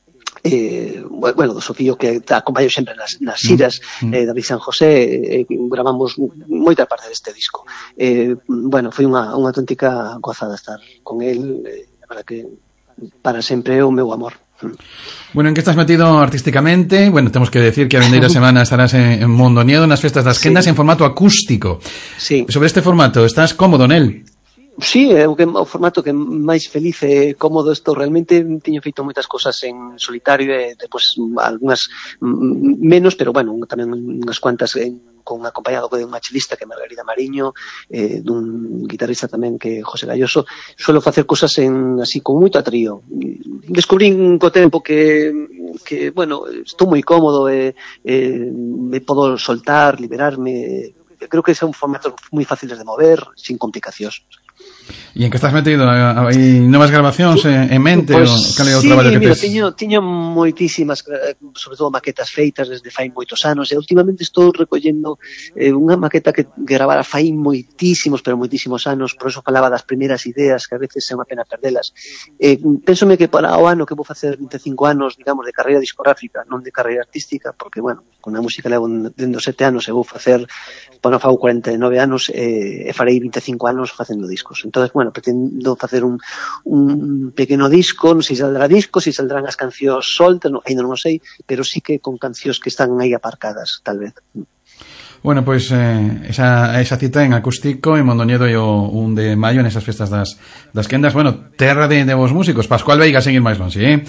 Eh, bueno, do Sofío que acompaño sempre nas, nas xiras mm. eh, David San José, eh, gravamos moita parte deste disco. Eh, bueno, foi unha, unha auténtica gozada estar con el, eh, para que para sempre é o meu amor. Bueno, en que estás metido artísticamente? Bueno, temos que decir que a vindeira semana estarás en, en Mondoñedo nas festas das Quendas, sí, en formato acústico. Sí. Sobre este formato, estás cómodo nel? Sí, é o, que, o formato que máis feliz e cómodo estou. Realmente teño feito moitas cosas en solitario e depois algunhas menos, pero bueno, tamén unhas cuantas en, con acompañado de un machelista que é Margarida Mariño, eh, dun guitarrista tamén que é José Galloso. Suelo facer cosas en así con moito a trío. Descubrín co tempo que que bueno, estou moi cómodo e eh, me podo soltar, liberarme. Creo que son formatos moi fáciles de mover, sin complicacións. E en que estás metido? Hai novas grabacións en mente? Pues, ou cal é o sí, traballo que mira, tes? Tiño, tiño moitísimas, sobre todo maquetas feitas desde fai moitos anos, e últimamente estou recollendo eh, unha maqueta que gravara fai moitísimos, pero moitísimos anos, por eso falaba das primeiras ideas, que a veces é unha pena perdelas. Eh, pénsome que para o ano que vou facer vinte e cinco anos, digamos, de carreira discográfica, non de carreira artística, porque, bueno, con a música levo dentro sete anos e vou facer, bueno, fago cuarenta e nove anos e, e farei vinte e cinco anos facendo discos. Entonces, bueno, pretendo facer un, un pequeno disco, non sei se saldrá disco, se saldrán as cancións soltas, no, ainda non o sei, pero sí que con cancións que están aí aparcadas, tal vez. Bueno, pois pues, eh, esa, esa cita en acústico en Mondoñedo e o un de maio nesas festas das, das Quendas. Bueno, terra de, de vos músicos. Pascual Veiga seguir máis longe, eh?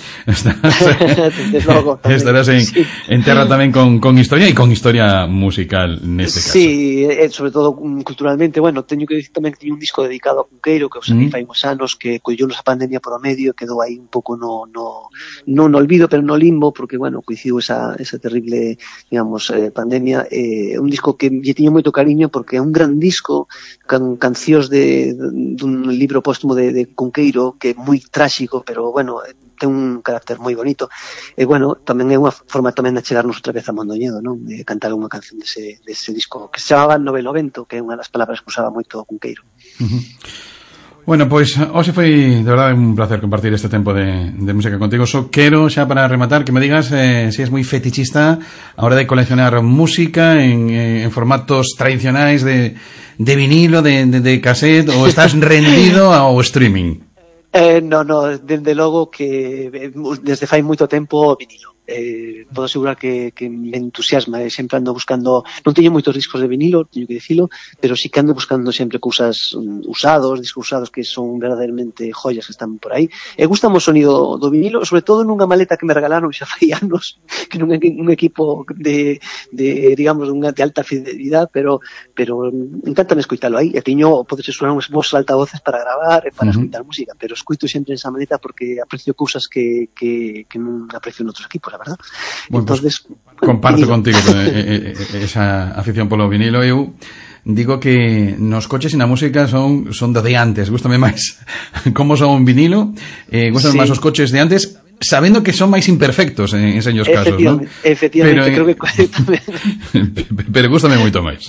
Estarás, logo, estarás en, sí. en terra tamén con, con historia e con historia musical neste caso. Sí, eh, sobre todo culturalmente. Bueno, teño que dicir tamén que teño un disco dedicado a Cunqueiro, que o saquei mm. fai uns anos, que collou a pandemia por o medio, quedou aí un pouco no, no, no, no olvido, pero no limbo, porque, bueno, coincidiu esa, esa terrible, digamos, eh, pandemia. Eh, un disco que lle tiño moito cariño porque é un gran disco con cancións de, de dun libro póstumo de, de Cunqueiro que é moi tráxico, pero bueno, ten un carácter moi bonito e bueno, tamén é unha forma tamén de chegarnos outra vez a Mondoñedo, non? De cantar unha canción dese, dese disco que se chamaba Novelo Vento, que é unha das palabras que usaba moito Cunqueiro. Uh-huh. Bueno, pois hoxe foi de verdade un placer compartir este tempo de, de música contigo. So quero xa para rematar que me digas eh, se si es moi fetichista a hora de coleccionar música en, en formatos tradicionais de, de vinilo, de, de, de cassette, ou estás rendido ao streaming. Eh, no, no, dende logo que desde fai moito tempo vinilo. Eh, podo asegurar que, que me entusiasma e sempre ando buscando, non teño moitos discos de vinilo, teño que dicilo, pero sí que ando buscando sempre cousas um, usados, discos usados que son verdadeiramente joyas que están por aí. E gustame o sonido do vinilo, sobre todo nunha maleta que me regalaron xa fai anos, que non é un equipo de, de digamos, unha de alta fidelidade, pero pero encántame escoitalo aí, e teño, podes sonar uns vos altavoces para gravar e para uh-huh. escoitar música, pero escoito sempre esa maleta porque aprecio cousas que, que, que non aprecio en outros equipos, la verdad. Bueno, entonces, pues, comparto vinilo. Contigo eh, eh, esa afición polo vinilo. Eu digo que nos coches e na música son son de antes, gústame máis como son un vinilo, eh, gústame sí. máis os coches de antes, sabendo que son máis imperfectos en, en seños casos, ¿no? Efectivamente, pero, creo que tamén. Pero gústame moito máis.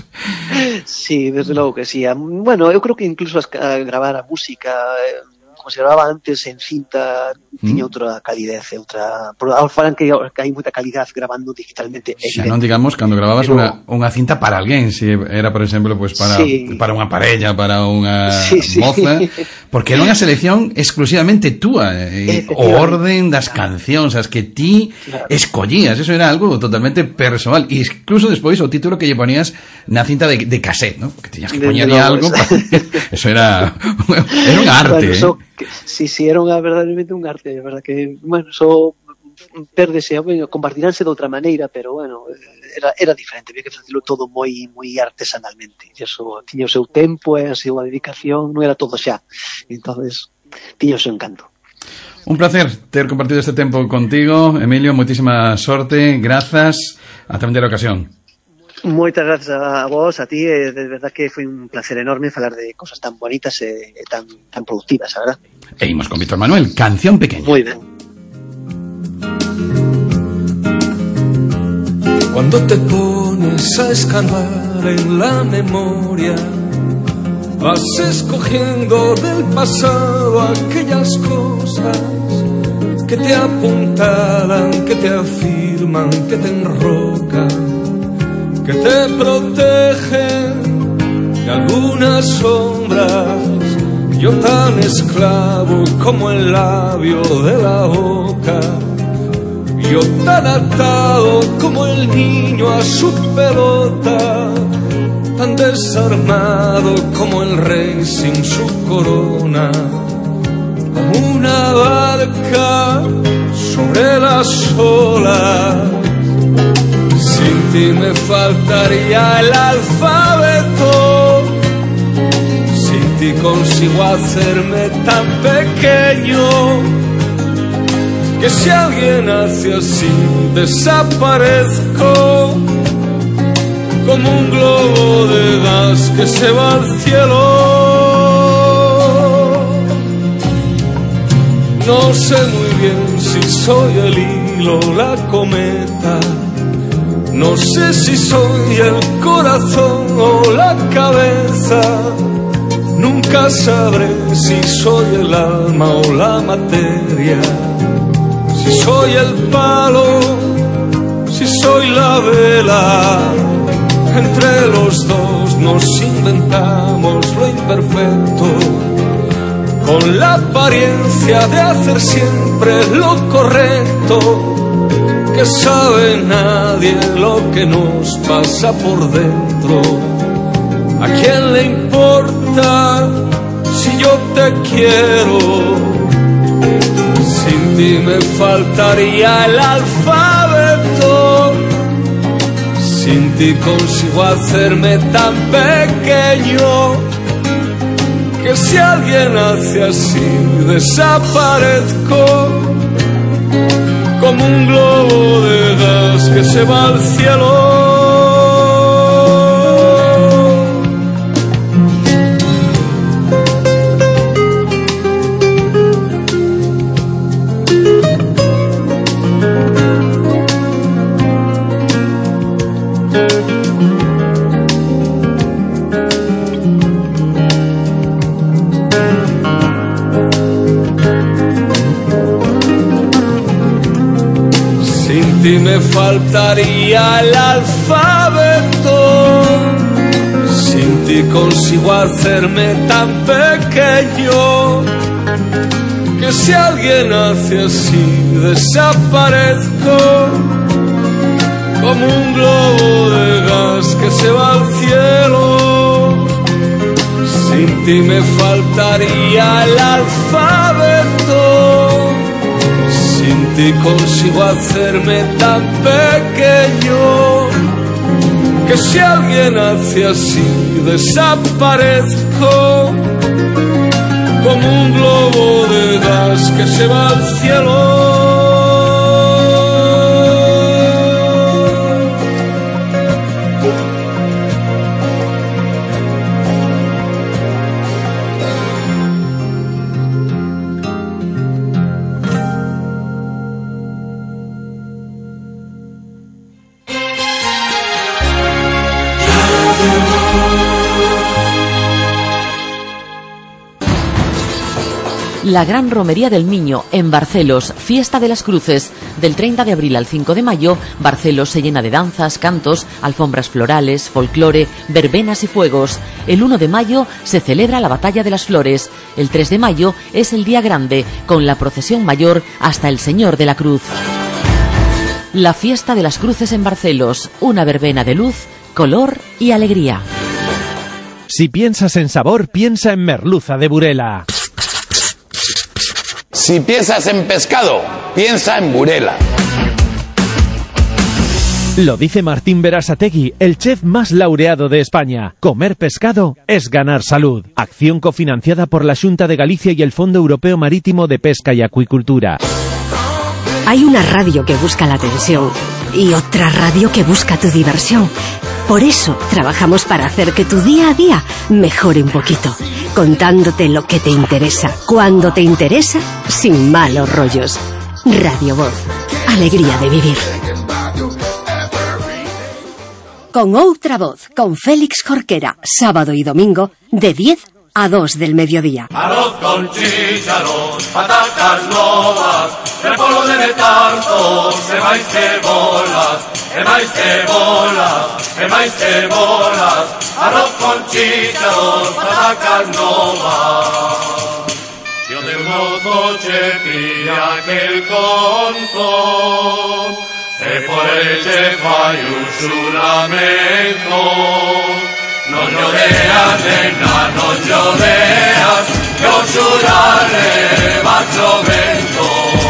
Sí, desde logo que sí. Bueno, eu creo que incluso a gravar a música como se grababa antes en cinta tiña mm. outra calidez, outra, por ahora falan que, que hai moita calidad grabando digitalmente. Xa non digamos cando grababas pero... unha, unha cinta para alguén, se era por exemplo pues para sí. para unha parella, para unha sí, sí. moza, porque era unha selección exclusivamente túa, eh, o orden das cancións as que ti claro. escollías, eso era algo totalmente personal, e incluso despois o título que lle ponías na cinta de, de cassette, ¿no? Que tenías que poñer algo para... eso era era un arte, bueno, so... eh. Que, sí, sí, era unha, verdadeiramente un arte, verdad que, bueno, so perdese, bueno, compartiránse de outra maneira, pero, bueno, era, era diferente, había que facelo todo moi moi artesanalmente, e eso tiña o seu tempo, e a súa dedicación, non era todo xa, entonces tiña o seu encanto. Un placer ter compartido este tempo contigo, Emilio, moitísima sorte, grazas, ata a ocasión. Moitas grazas a vos, a ti, eh, de verdad que foi un placer enorme falar de cosas tan bonitas e eh, tan, tan productivas, a verdad. E imos con Víctor Manuel, Canción Pequeña. Moi ben. Cuando te pones a escarbar en la memoria, vas escogiendo del pasado aquellas cosas que te apuntalan, que te afirman, que te enrocan, que te protegen de algunas sombras. Yo tan esclavo como el labio de la boca, yo tan atado como el niño a su pelota, tan desarmado como el rey sin su corona, como una barca sobre las olas. Sin ti me faltaría el alfabeto, sin ti consigo hacerme tan pequeño, que si alguien hace así desaparezco, como un globo de gas que se va al cielo. No sé muy bien si soy el hilo o la cometa, no sé si soy el corazón o la cabeza, nunca sabré si soy el alma o la materia, si soy el palo, si soy la vela. Entre los dos nos inventamos lo imperfecto, con la apariencia de hacer siempre lo correcto, que sabe nadie lo que nos pasa por dentro. ¿A quién le importa si yo te quiero? Sin ti me faltaría el alfabeto, sin ti consigo hacerme tan pequeño, que si alguien hace así desaparezco, como un globo de gas que se va al cielo. Y me faltaría el alfabeto, sin ti consigo hacerme tan pequeño, que si alguien hace así desaparezco, como un globo de gas que se va al cielo. Sin ti me faltaría el alfabeto, sin ti consigo hacerme tan pequeño, que si alguien hace así desaparezco, como un globo de gas que se va al cielo. La Gran Romería del Miño, en Barcelos, Fiesta de las Cruces. Del treinta de abril al cinco de mayo, Barcelos se llena de danzas, cantos, alfombras florales, folclore, verbenas y fuegos. El uno de mayo se celebra la Batalla de las Flores. El tres de mayo es el día grande, con la procesión mayor hasta el Señor de la Cruz. La Fiesta de las Cruces en Barcelos, una verbena de luz, color y alegría. Si piensas en sabor, piensa en merluza de Burela. Si piensas en pescado, piensa en Burela. Lo dice Martín Berasategui, el chef más laureado de España. Comer pescado es ganar salud. Acción cofinanciada por la Xunta de Galicia y el Fondo Europeo Marítimo de Pesca y Acuicultura. Hay una radio que busca la atención y otra radio que busca tu diversión. Por eso trabajamos para hacer que tu día a día mejore un poquito, contándote lo que te interesa, cuando te interesa, sin malos rollos. Radio Voz, alegría de vivir. Con Outra Voz, con Félix Jorquera, sábado y domingo, de diez a dos del mediodía. Arroz con chícharos, patatas novas, repollo de tanto, e máis cebolas, e máis cebolas, e máis cebolas, arroz con chícharos, patatas novas. Yo de mozo che pilla aquel contón, e por elle fai un xuramento. Non lloreas, nena, non lloreas, que o xurare va chovendo.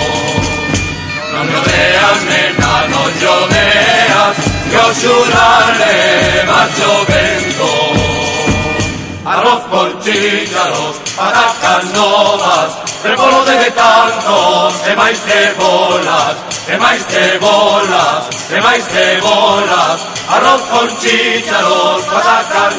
Non lloreas, nena, non lloreas, que o xurare va chovendo. Arroz con chícharos, patacas novas, repollo de tantos, e máis cebolas, e máis cebolas, e máis cebolas, arroz con chícharos, patacas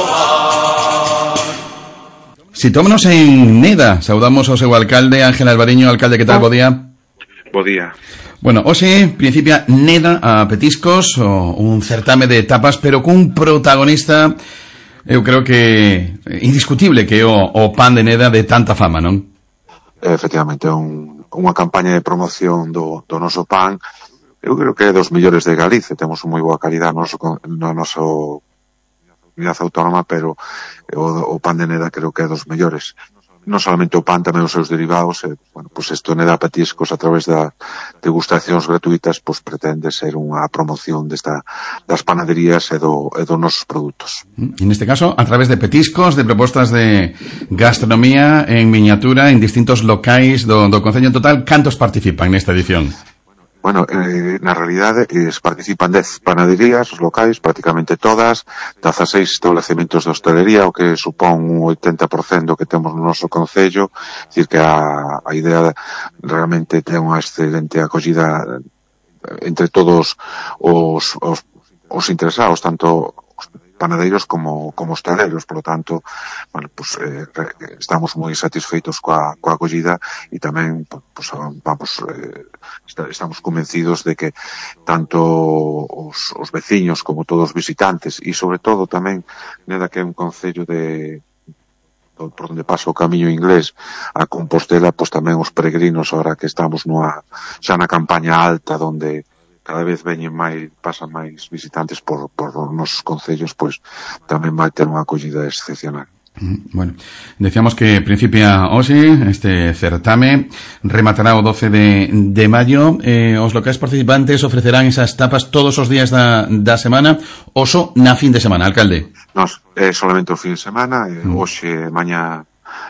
novas. Sitómonos en Neda, saudamos ao seu alcalde, Ángel Alvariño. Alcalde, que tal? Bo día. Bo día. Bueno, hoxe principia Neda a petiscos, o un certame de tapas, pero cun protagonista, eu creo que indiscutible, que é o, o pan de Neda de tanta fama, non? Efectivamente, un, unha campaña de promoción do, do noso pan, eu creo que é dos mellores de Galicia. Temos moi boa calidad no noso, no noso comunidade autónoma, pero o, o pan de Neda creo que é dos mellores. Non solamente o pan, tamén os seus derivados. E, bueno, pues isto Neda Petiscos, a través da degustacións gratuitas, pues pretende ser unha promoción desta, das panaderías e, do, e dos nosos produtos. En este caso, a través de petiscos, de propostas de gastronomía en miniatura en distintos locais do, do Concello. En total, cantos participan nesta edición? Bueno, eh, na realidade eh, participan dez panaderías, os locais, prácticamente todas, dezaseis establecementos de hostelería, o que supón un oitenta por cento que temos no noso concello. É dicir, que a, a idea realmente ten unha excelente acollida entre todos os, os, os interesados, tanto os panadeiros como, como hosteleros. Por lo tanto, bueno, pues, eh, estamos moi satisfeitos coa, coa acollida, e tamén, pues, vamos, eh, estamos convencidos de que tanto os, os veciños como todos os visitantes, e sobre todo tamén Neda, que é un concello de por onde pasa o camiño inglés a Compostela, pois tamén os peregrinos, agora que estamos nunha, xa na campaña alta, onde cada vez veñen máis, pasan máis visitantes por, por os nosos concellos, pois tamén vai ter unha acollida excepcional. Bueno, decíamos que principia hoxe este certame, rematará o doce de, de maio. Eh, os locais participantes ofrecerán esas tapas todos os días da, da semana, ou só na fin de semana, alcalde? Nos, é solamente o fin de semana, eh, mm. hoxe, mañá,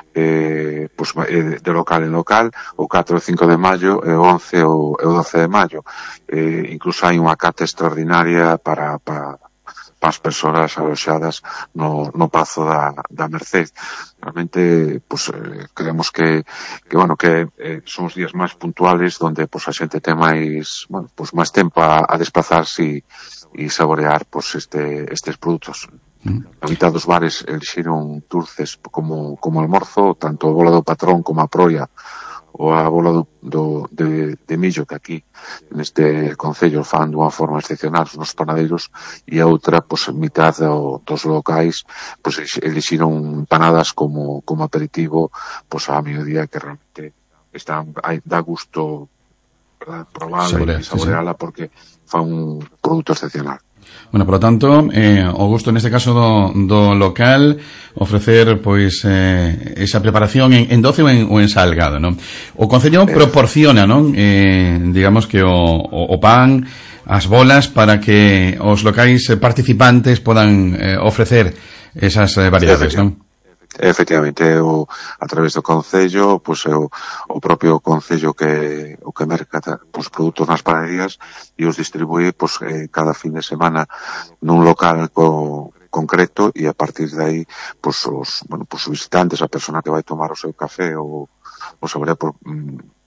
eh, pues, eh, de local en local, o catro e cinco de maio, e o once e o doce de maio. Eh, incluso hai unha cata extraordinaria para, para para as persoas aloxadas no, no Pazo da, da Merced. Realmente, pues, eh, creemos que, que, bueno, que eh, son os días máis puntuales donde, pues, a xente ten máis, bueno, pues, máis tempo a, a desplazarse e saborear, pues, este, estes produtos. Mm. A mitad dos bares elixiron dulces como, como almorzo, tanto a bola do patrón como a proia, ou a bola do, do, de, de millo, que aquí neste concello fan dunha forma excepcional os nosos panadeiros, e a outra, pois, pues, mitad do, dos locais, pois, pues, elixiron empanadas como, como aperitivo, pois, pues, a mediodía, que realmente están, hai, dá gusto, verdad, probarla e saboreala, sí, sí, porque fan un produto excepcional. Bueno, por lo tanto, eh, o gusto neste caso do, do local ofrecer, pois, eh, esa preparación en, en doce ou en, ou en salgado, non? O Concello proporciona, non? Eh, digamos que o, o, o pan, as bolas, para que os locais participantes podan eh, ofrecer esas eh, variedades, non? Efectivamente, o, a través do Concello, pois, é o, o propio Concello que o que merca os produtos nas panaderías e os distribúe, pois, eh, cada fin de semana nun local co, concreto, e a partir de aí, pois, os, bueno, pois, os visitantes, a persona que vai tomar o seu café ou o saborear por, mm, o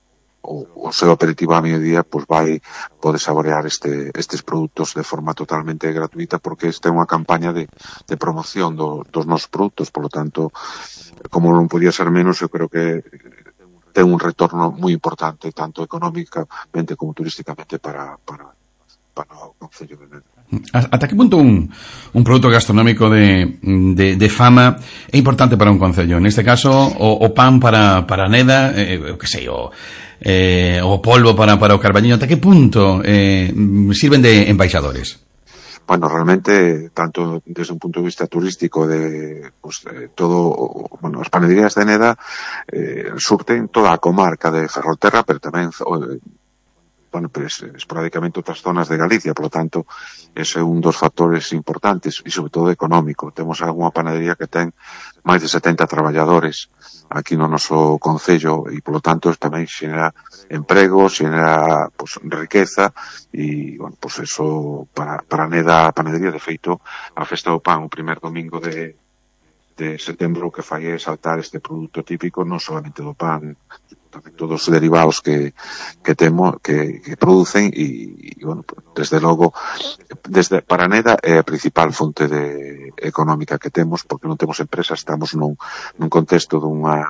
o, o seu aperitivo a mediodía, pois vai poder saborear este, estes produtos de forma totalmente gratuita, porque esta é unha campaña de, de promoción do, dos nosos produtos. Por lo tanto, como non podía ser menos, eu creo que ten un retorno moi importante, tanto económicamente como turísticamente para, para, para o Concello de Neda. ¿Hasta qué punto un, un producto gastronómico de, de, de fama é importante para un concello? En este caso, o, o pan para, para Neda, eh, que sei, o, eh, o polvo para, para o Carballiño, ¿hasta qué punto eh, sirven de embaixadores? Bueno, realmente, tanto desde un punto de vista turístico, de pues, eh, todo, bueno, as panaderías de Neda eh, surten toda a comarca de Ferrolterra, pero tamén eh, bueno, pues, esporádicamente outras zonas de Galicia, por lo tanto, ese é un dos factores importantes e sobre todo económico. Temos algunha panadería que ten máis de setenta traballadores aquí no noso concello e, por lo tanto, tamén xenera emprego, xenera pues, riqueza e, bueno, pues eso para, para Neda a panadería. De feito, a festa do pan o primer domingo de, de setembro que fai é saltar este produto típico, non solamente do pan, tamén todos os derivados que, que temos, que, que producen e, e, bueno, desde logo, desde para Neda é a principal fonte de, económica que temos, porque non temos empresas, estamos nun, nun contexto dunha,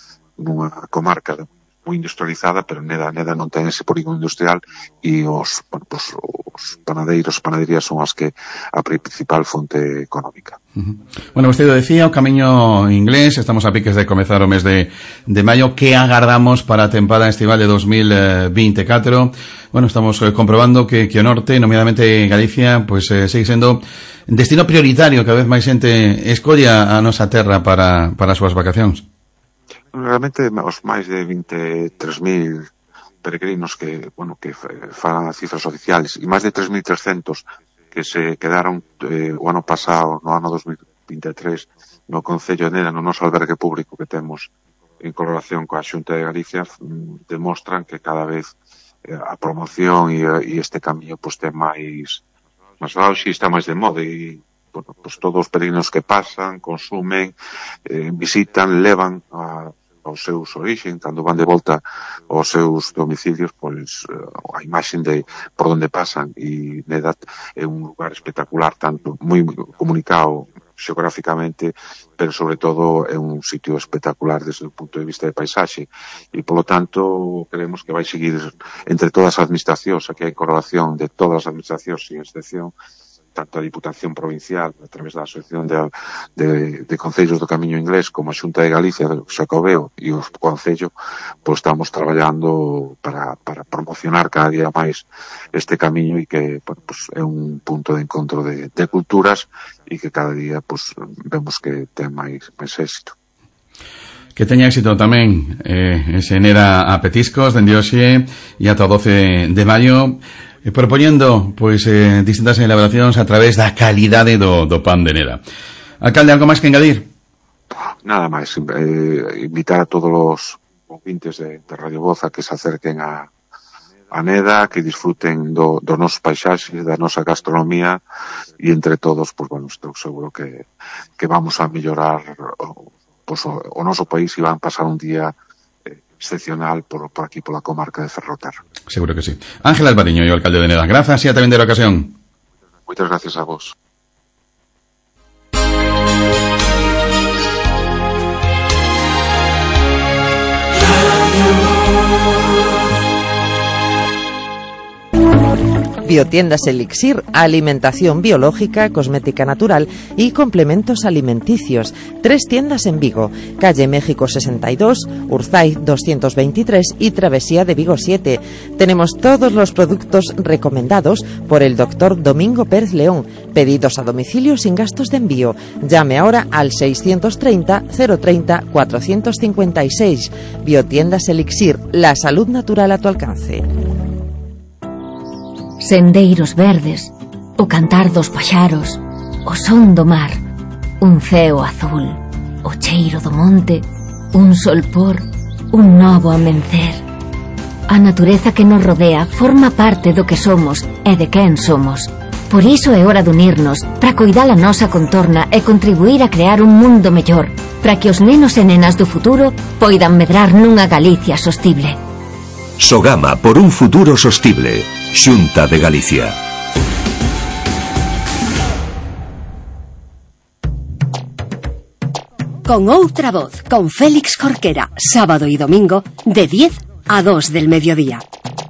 dunha comarca moi industrializada, pero Neda, Neda non ten ese polígono industrial e os, bueno, pues, os panadeiros, panaderías son as que a principal fonte económica. Uh-huh. Bueno, vostede decía o camiño inglés, estamos a piques de comezar o mes de, de maio. Que agardamos para a tempada estival de dos mil veinticuatro? Bueno, estamos eh, comprobando que, que o norte, nomeadamente Galicia, pues eh, sigue sendo destino prioritario. Cada vez máis xente escolla a nosa terra para, para as súas vacacións. Realmente os máis de vinte e tres mil peregrinos que, bueno, que fan as cifras oficiales e máis de tres mil trescentos que se quedaron eh, o ano pasado, no ano dos mil veintitrés, no Concello de Neda, no noso albergue público que temos en colaboración coa Xunta de Galicia, demostran que cada vez eh, a promoción e, e este camiño pues, ten máis máis auxe e está máis de moda e bueno, pues todos os peregrinos que pasan, consumen, eh, visitan, levan a, aos seus orixen, cando van de volta aos seus domicilios, pois a imaxen de por onde pasan, e Neda é un lugar espectacular, tanto moi comunicado xeográficamente, pero sobre todo é un sitio espectacular desde o punto de vista de paisaxe, e polo tanto creemos que vai seguir entre todas as administracións, aquí hai correlación de todas as administracións sin excepción, tanto a Diputación Provincial, a través da Asociación de, de, de Concellos do Camiño Inglés, como a Xunta de Galicia, do Xacobeo e os Concello, pois estamos traballando para, para promocionar cada día máis este camiño e que bueno, pues, é un punto de encontro de, de culturas e que cada día pues, vemos que ten máis, máis éxito. Que teña éxito tamén eh, se Neda a petiscos dende hoxe e ata o doce de maio, eh, propoñendo pois eh, distintas elaboracións a través da calidade do, do pan de Neda. Alcalde, algo máis que engadir? Nada máis, eh, invitar a todos os ouvintes de, de Radio Voz a que se acerquen a, a Neda, que disfruten do, do nosos paisaxes, da nosa gastronomía e entre todos, pues bueno, estou seguro que, que vamos a mellorar o, pues, o, o noso país e van pasar un día eh, excepcional por, por aquí, pola comarca de Ferrolterra. Seguro que sí. Ángel Alvariño, yo alcalde de Neda. Grazas e ata vindeira ocasión. Moitas gracias a vos. Biotiendas Elixir, alimentación biológica, cosmética natural y complementos alimenticios. Tres tiendas en Vigo, calle México sesenta y dos, Urzaiz doscientos veintitrés y Travesía de Vigo siete. Tenemos todos los productos recomendados por el doctor Domingo Pérez León. Pedidos a domicilio sin gastos de envío. Llame ahora al seiscientos treinta, cero treinta, cuatrocientos cincuenta y seis. Biotiendas Elixir, la salud natural a tu alcance. Sendeiros verdes, o cantar dos paxaros, o son do mar, un ceo azul, o cheiro do monte, un solpor, un novo amencer. A natureza que nos rodea forma parte do que somos e de quen somos. Por iso é hora de unirnos para coidar a nosa contorna e contribuir a crear un mundo mellor, para que os nenos e nenas do futuro poidan medrar nunha Galicia sostible. Sogama por un futuro sostible. Xunta de Galicia. Con Outra Voz, con Félix Jorquera, sábado y domingo, de diez a dos del mediodía.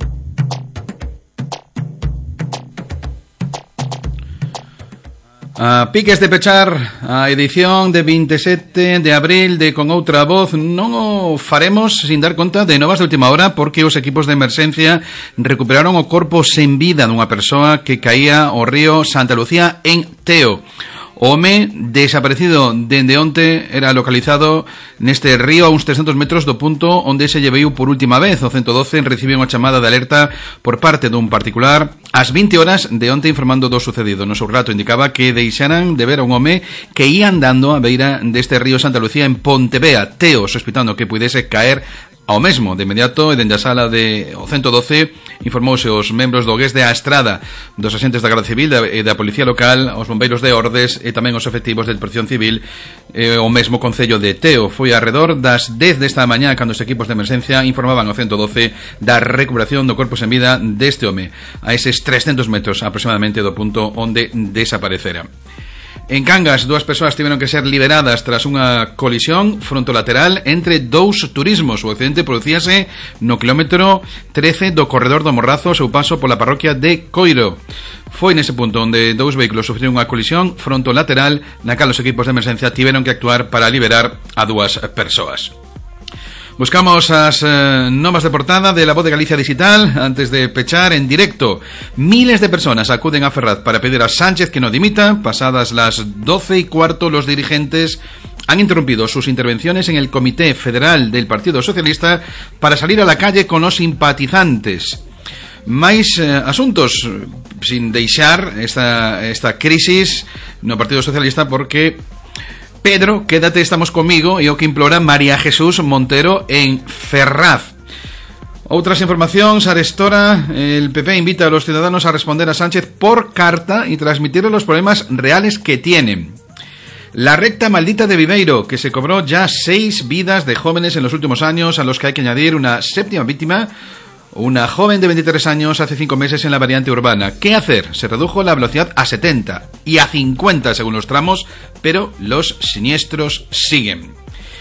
A piques de pechar a edición de veintisiete de abril de Con Outra Voz non o faremos sin dar conta de novas de última hora, porque os equipos de emerxencia recuperaron o corpo sen vida dunha persoa que caía ao río Santa Lucía en Teo. O home desaparecido dende onte era localizado neste río a uns trescentos metros do punto onde se lle veiu por última vez. O ciento doce recibe unha chamada de alerta por parte dun particular ás vinte horas de onte informando do sucedido. No seu relato indicaba que deixaran de ver a un home que ia andando a beira deste río Santa Lucía en Pontevea, Teo, sospitando que pudese caer ao mesmo. De inmediato, e dende a sala de o ciento doce, informouse os membros do Gués de a Estrada, dos agentes da Garda Civil e da Policía Local, os bombeiros de Ordes e tamén os efectivos de Protección Civil e o mesmo concello de Teo. Foi alrededor das dez desta mañá cando os equipos de emerxencia informaban ao ciento doce da recuperación do corpo sen vida deste home a eses trescentos metros aproximadamente do punto onde desaparecera. En Cangas, dúas persoas tiveron que ser liberadas tras unha colisión frontolateral entre dous turismos. O accidente producíase no kilómetro trece do corredor do Morrazo ao seu paso pola parroquia de Coiro. Foi nese punto onde dous vehículos sufriron unha colisión frontolateral na cal os equipos de emerxencia tiveron que actuar para liberar a dúas persoas. Buscamos as eh, novas de portada de La Voz de Galicia Digital antes de pechar en directo. Miles de personas acuden a Ferraz para pedir a Sánchez que no dimita. Pasadas las doce y cuarto, los dirigentes han interrumpido sus intervenciones en el Comité Federal del Partido Socialista para salir a la calle con los simpatizantes. Máis eh, asuntos sin deixar esta, esta crisis no Partido Socialista, porque Pedro, quédate, estamos conmigo, e o que implora María Jesús Montero en Ferraz. Outras informacións, arestora, el P P invita a los ciudadanos a responder a Sánchez por carta y transmitirle los problemas reales que tienen. La recta maldita de Viveiro, que se cobró ya seis vidas de jóvenes en los últimos años, a los que hay que añadir una séptima víctima, una joven de veintitrés años hace cinco meses en la variante urbana. ¿Qué hacer? Se redujo la velocidad a setenta y a cincuenta según los tramos, pero los siniestros siguen.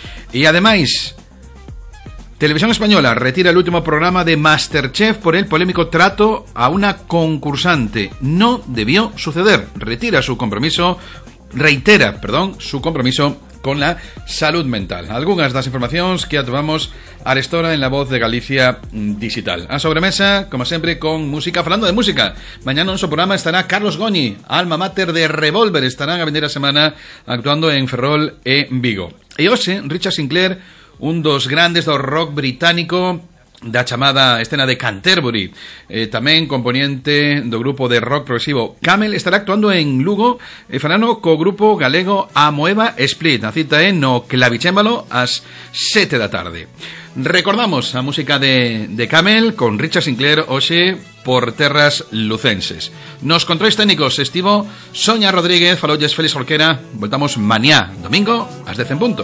Y además, Televisión Española retira el último programa de Masterchef por el polémico trato a una concursante. No debió suceder. Retira su compromiso, reitera, perdón, su compromiso con la salud mental. Algunhas das informacións que atopamos arestora en La Voz de Galicia Digital. A sobremesa, como sempre, con música. Falando de música, mañá no noso programa estará Carlos Goñi, alma mater de Revolver. Estarán a vindeira semana actuando en Ferrol e Vigo. E hoxe, Richard Sinclair, un dos grandes do rock británico, da chamada escena de Canterbury, eh, tamén componente do grupo de rock progresivo Camel, estará actuando en Lugo e farano co grupo galego Amoeba Split. A cita é no Clavicémbalo ás sete da tarde. Recordamos a música de, de Camel con Richard Sinclair hoxe por terras lucenses. Nos controis técnicos estivo Sonia Rodríguez, falolles Félix Jorquera. Voltamos mañá, domingo, ás dez en punto.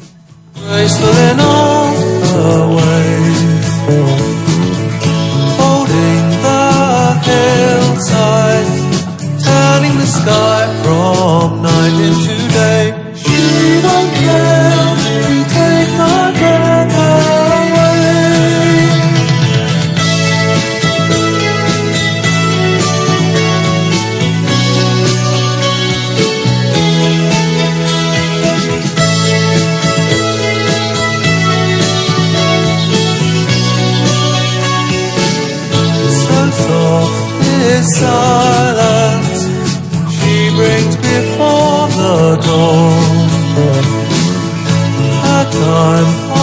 Holding the hillside, turning the sky from night into day. She won't care to take my breath away. Silence she brings before the dawn. Her time